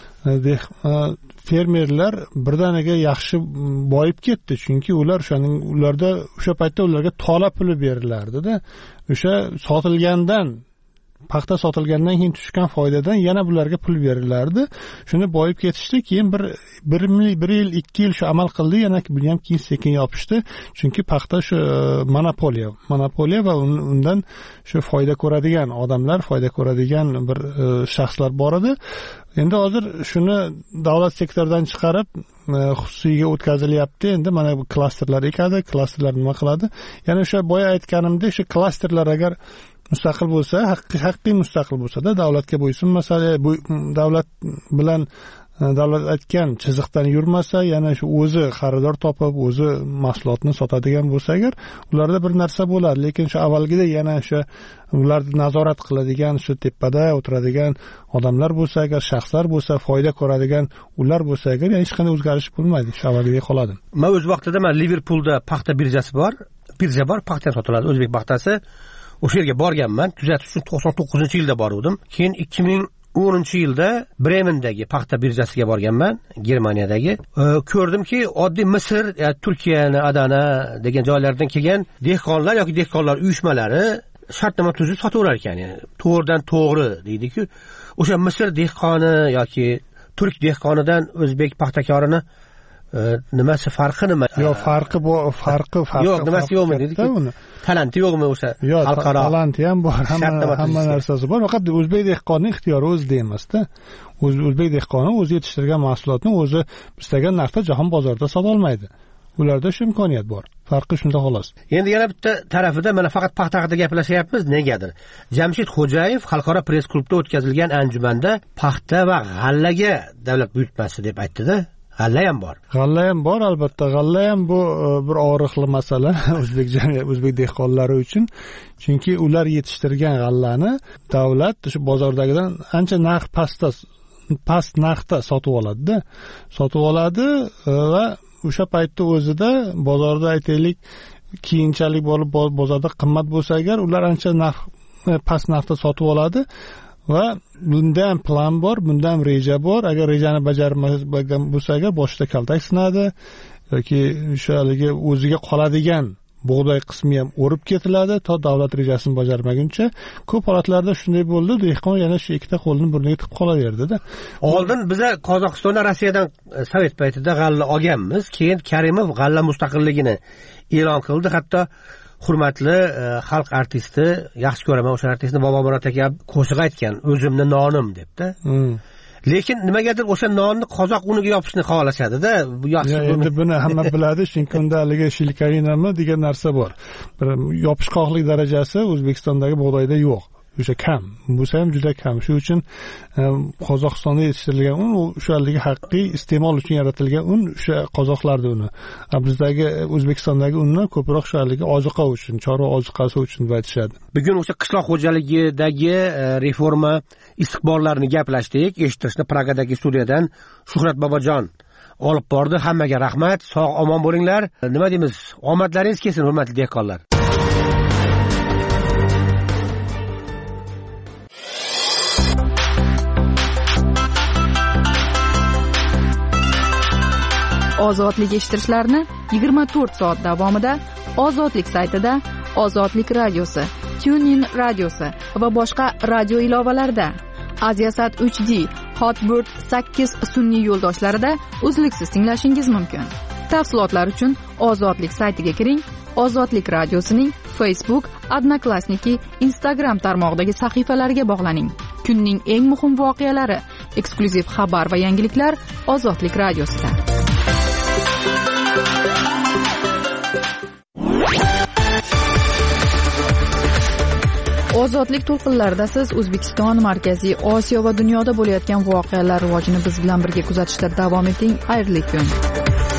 fermerlar birdaniga yaxshi boyib ketdi, chunki ular o'shaning ularda o'sha paytda ularga tola puli berilardi-da. O'sha sotilgandan paxta sotilgandan keyin tushgan foydadan yana bularga pul berilardi. Shuni boyib ketishdi, keyin bir bir yil, ikki yil shu amal qildi, yana buni ham keyin sekin yopishdi. Chunki paxta shu monopoliya, monopoliya va undan shu foyda ko'radigan odamlar, foyda ko'radigan bir shaxslar bor edi. Endi hozir shuni davlat sektoridan chiqarib xususiyga o'tkazilyapti. Endi mana bu klasterlar ekadi, klasterlar nima qiladi? Ya'ni o'sha boya aytganimdek, shu klasterlar agar mustaqil bo'lsa, haqiqiy haqiqiy mustaqil bo'lsa-da, davlatga bo'ysunmasa, bu davlat bilan davlat aytgan chiziqdan yurmasa, yana shu o'zi xaridor topib, o'zi mahsulotni sotadigan bo'lsa agar, ularda bir narsa bo'ladi. Lekin shu avvalgidek yana o'sha ularni nazorat qiladigan, shu tepada o'tiradigan odamlar bo'lsa agar, shaxslar bo'lsa, foyda ko'radigan ular bo'lsa agar, hech qanday o'zgarish bo'lmaydi, shu avvalgidek qoladi. Men o'z vaqtida men Liverpoolda paxta birjasi bor, birja bor, paxta sotiladi, o'zbek paxtasi. O'sha yerga borganman, kuzatish uchun to'qson to'qqizinchi yilda borgandim. Keyin ikki ming o'ninchi yilda Bremendagi paxta birjasiga borganman, Germaniyadagi. Ko'rdimki, oddiy Misr, Turkiyani, Adana degan joylardan kelgan dehqonlar yoki dehqonlar uyushmalari shartnoma tuzib sotaverar ekan, ya'ni to'g'ridan to'g'ri deydi-ku. O'sha Misr dehqoni yoki turk dehqonidan o'zbek paxtakorini nimasi farqi nima? Yo'q, farqi bu farqi farqi. Yo'q, nimasi yo'qmi dedi-ku. Talanti yo'qmi o'sha? Xalqaro talanti ham bor, hamma hamma narsasi bor. Faqat o'zbek dehqonining ixtiyori o'zida emas-da. O'zbek dehqoni o'zi yetishtirgan mahsulotni o'zi istagan narxda jahon bozorida sota olmaydi. Ularda shu imkoniyat bor. Farqi shunda xolos. Endi yana bitta tarafida mana faqat paxta haqida gaplashyapmiz, negadir? Jamshid Xo'jayev xalqaro press klubda o'tkazilgan anjumanda paxta va g'allaga davlat buyurtmasi deb aytdi-da. G'alla ham bor. G'alla ham bor, albatta. G'alla ham bu bir og'riqli masala o'zbek jamiyati, o'zbek dehqonlari uchun. Chunki ular yetishtirgan g'allani davlat shu bozordagidan ancha narx pastda, past narxda sotib oladi-da. Sotib oladi va o'sha paytda o'zida bozorda aytaylik keyinchalik bo'lib bozorda qimmat bo'lsa agar, ular ancha narx past narxda sotib oladi. Va bundan plan bor, bundan reja bor. Agar rejani bajarmagan bo'lsa agar boshida kaltak sinadi yoki o'shaligi o'ziga qoladigan bug'doy qismi ham o'rib ketiladi to davlat rejasini bajarmaguncha. Ko'p holatlarda shunday bo'ldi, dehqon yana shu ikkita qo'lini burniga tiqib qolaverdi-da. Oldin biza Qozog'istondan, Rossiyadan Sovet paytida g'alla olganmiz, keyin Karimov g'alla mustaqilligini e'lon qildi. Hatto hurmatli xalq artisti, yaxshi ko'raman o'sha artistni, Bobomurod aka qo'shiq aytgan, o'zimni nonim debdi. Lekin nimagadir o'sha nonni qozoq uniga yopishni xohlashadi-da. Bu yaxshi. Endi buni hamma biladi, chunki unda haligi shilkarinami degan narsa bor. Bir yopishqoqlik darajasi O'zbekistondagi bug'doyda yo'q. O'sha kam. Bo'lsa ham juda kam. Shu uchun Qozog'istonda yetishtirilgan un o'shaligi haqiqiy iste'mol uchun yaratilgan un o'sha qozoqlarda uni. Bizdagi O'zbekistondagi unni ko'proq o'shaligi oziqa uchun, chorva oziqasi uchun aytishadi. Bugun o'sha qishloq xo'jaligidagi reforma istiqbollarini gaplashdik. Eshittirishni Pragadagi studiyadan Shuhrat Bobojon olib bordi. Hammaga rahmat. Sog' omon bo'linglar. Nima deymiz? Omadlaringiz kelsin, hurmatli dehqonlar. Ozodlik eshittirishlarini yigirma to'rt soat davomida Ozodlik saytida, Ozodlik radiosi, TuneIn radiosi va boshqa radio ilovalarida, Aziasat uch D, Hotbird sakkiz sun'iy yo'ldoshlarida uzluksiz tinglashingiz mumkin. Tafsilotlar uchun Ozodlik saytiga kiring. Ozodlik radiosining Facebook, Odnoklassniki, Instagram tarmog'idagi sahifalariga bog'laning. Kunning eng muhim voqealari, eksklyuziv xabar va yangiliklar Ozodlik radiosida. Ozodlik to'lqinlarida siz O'zbekiston, Markaziy Osiyo va dunyoda bo'layotgan voqealar rivojini biz bilan birga kuzatishda davom eting. Xayrli kun.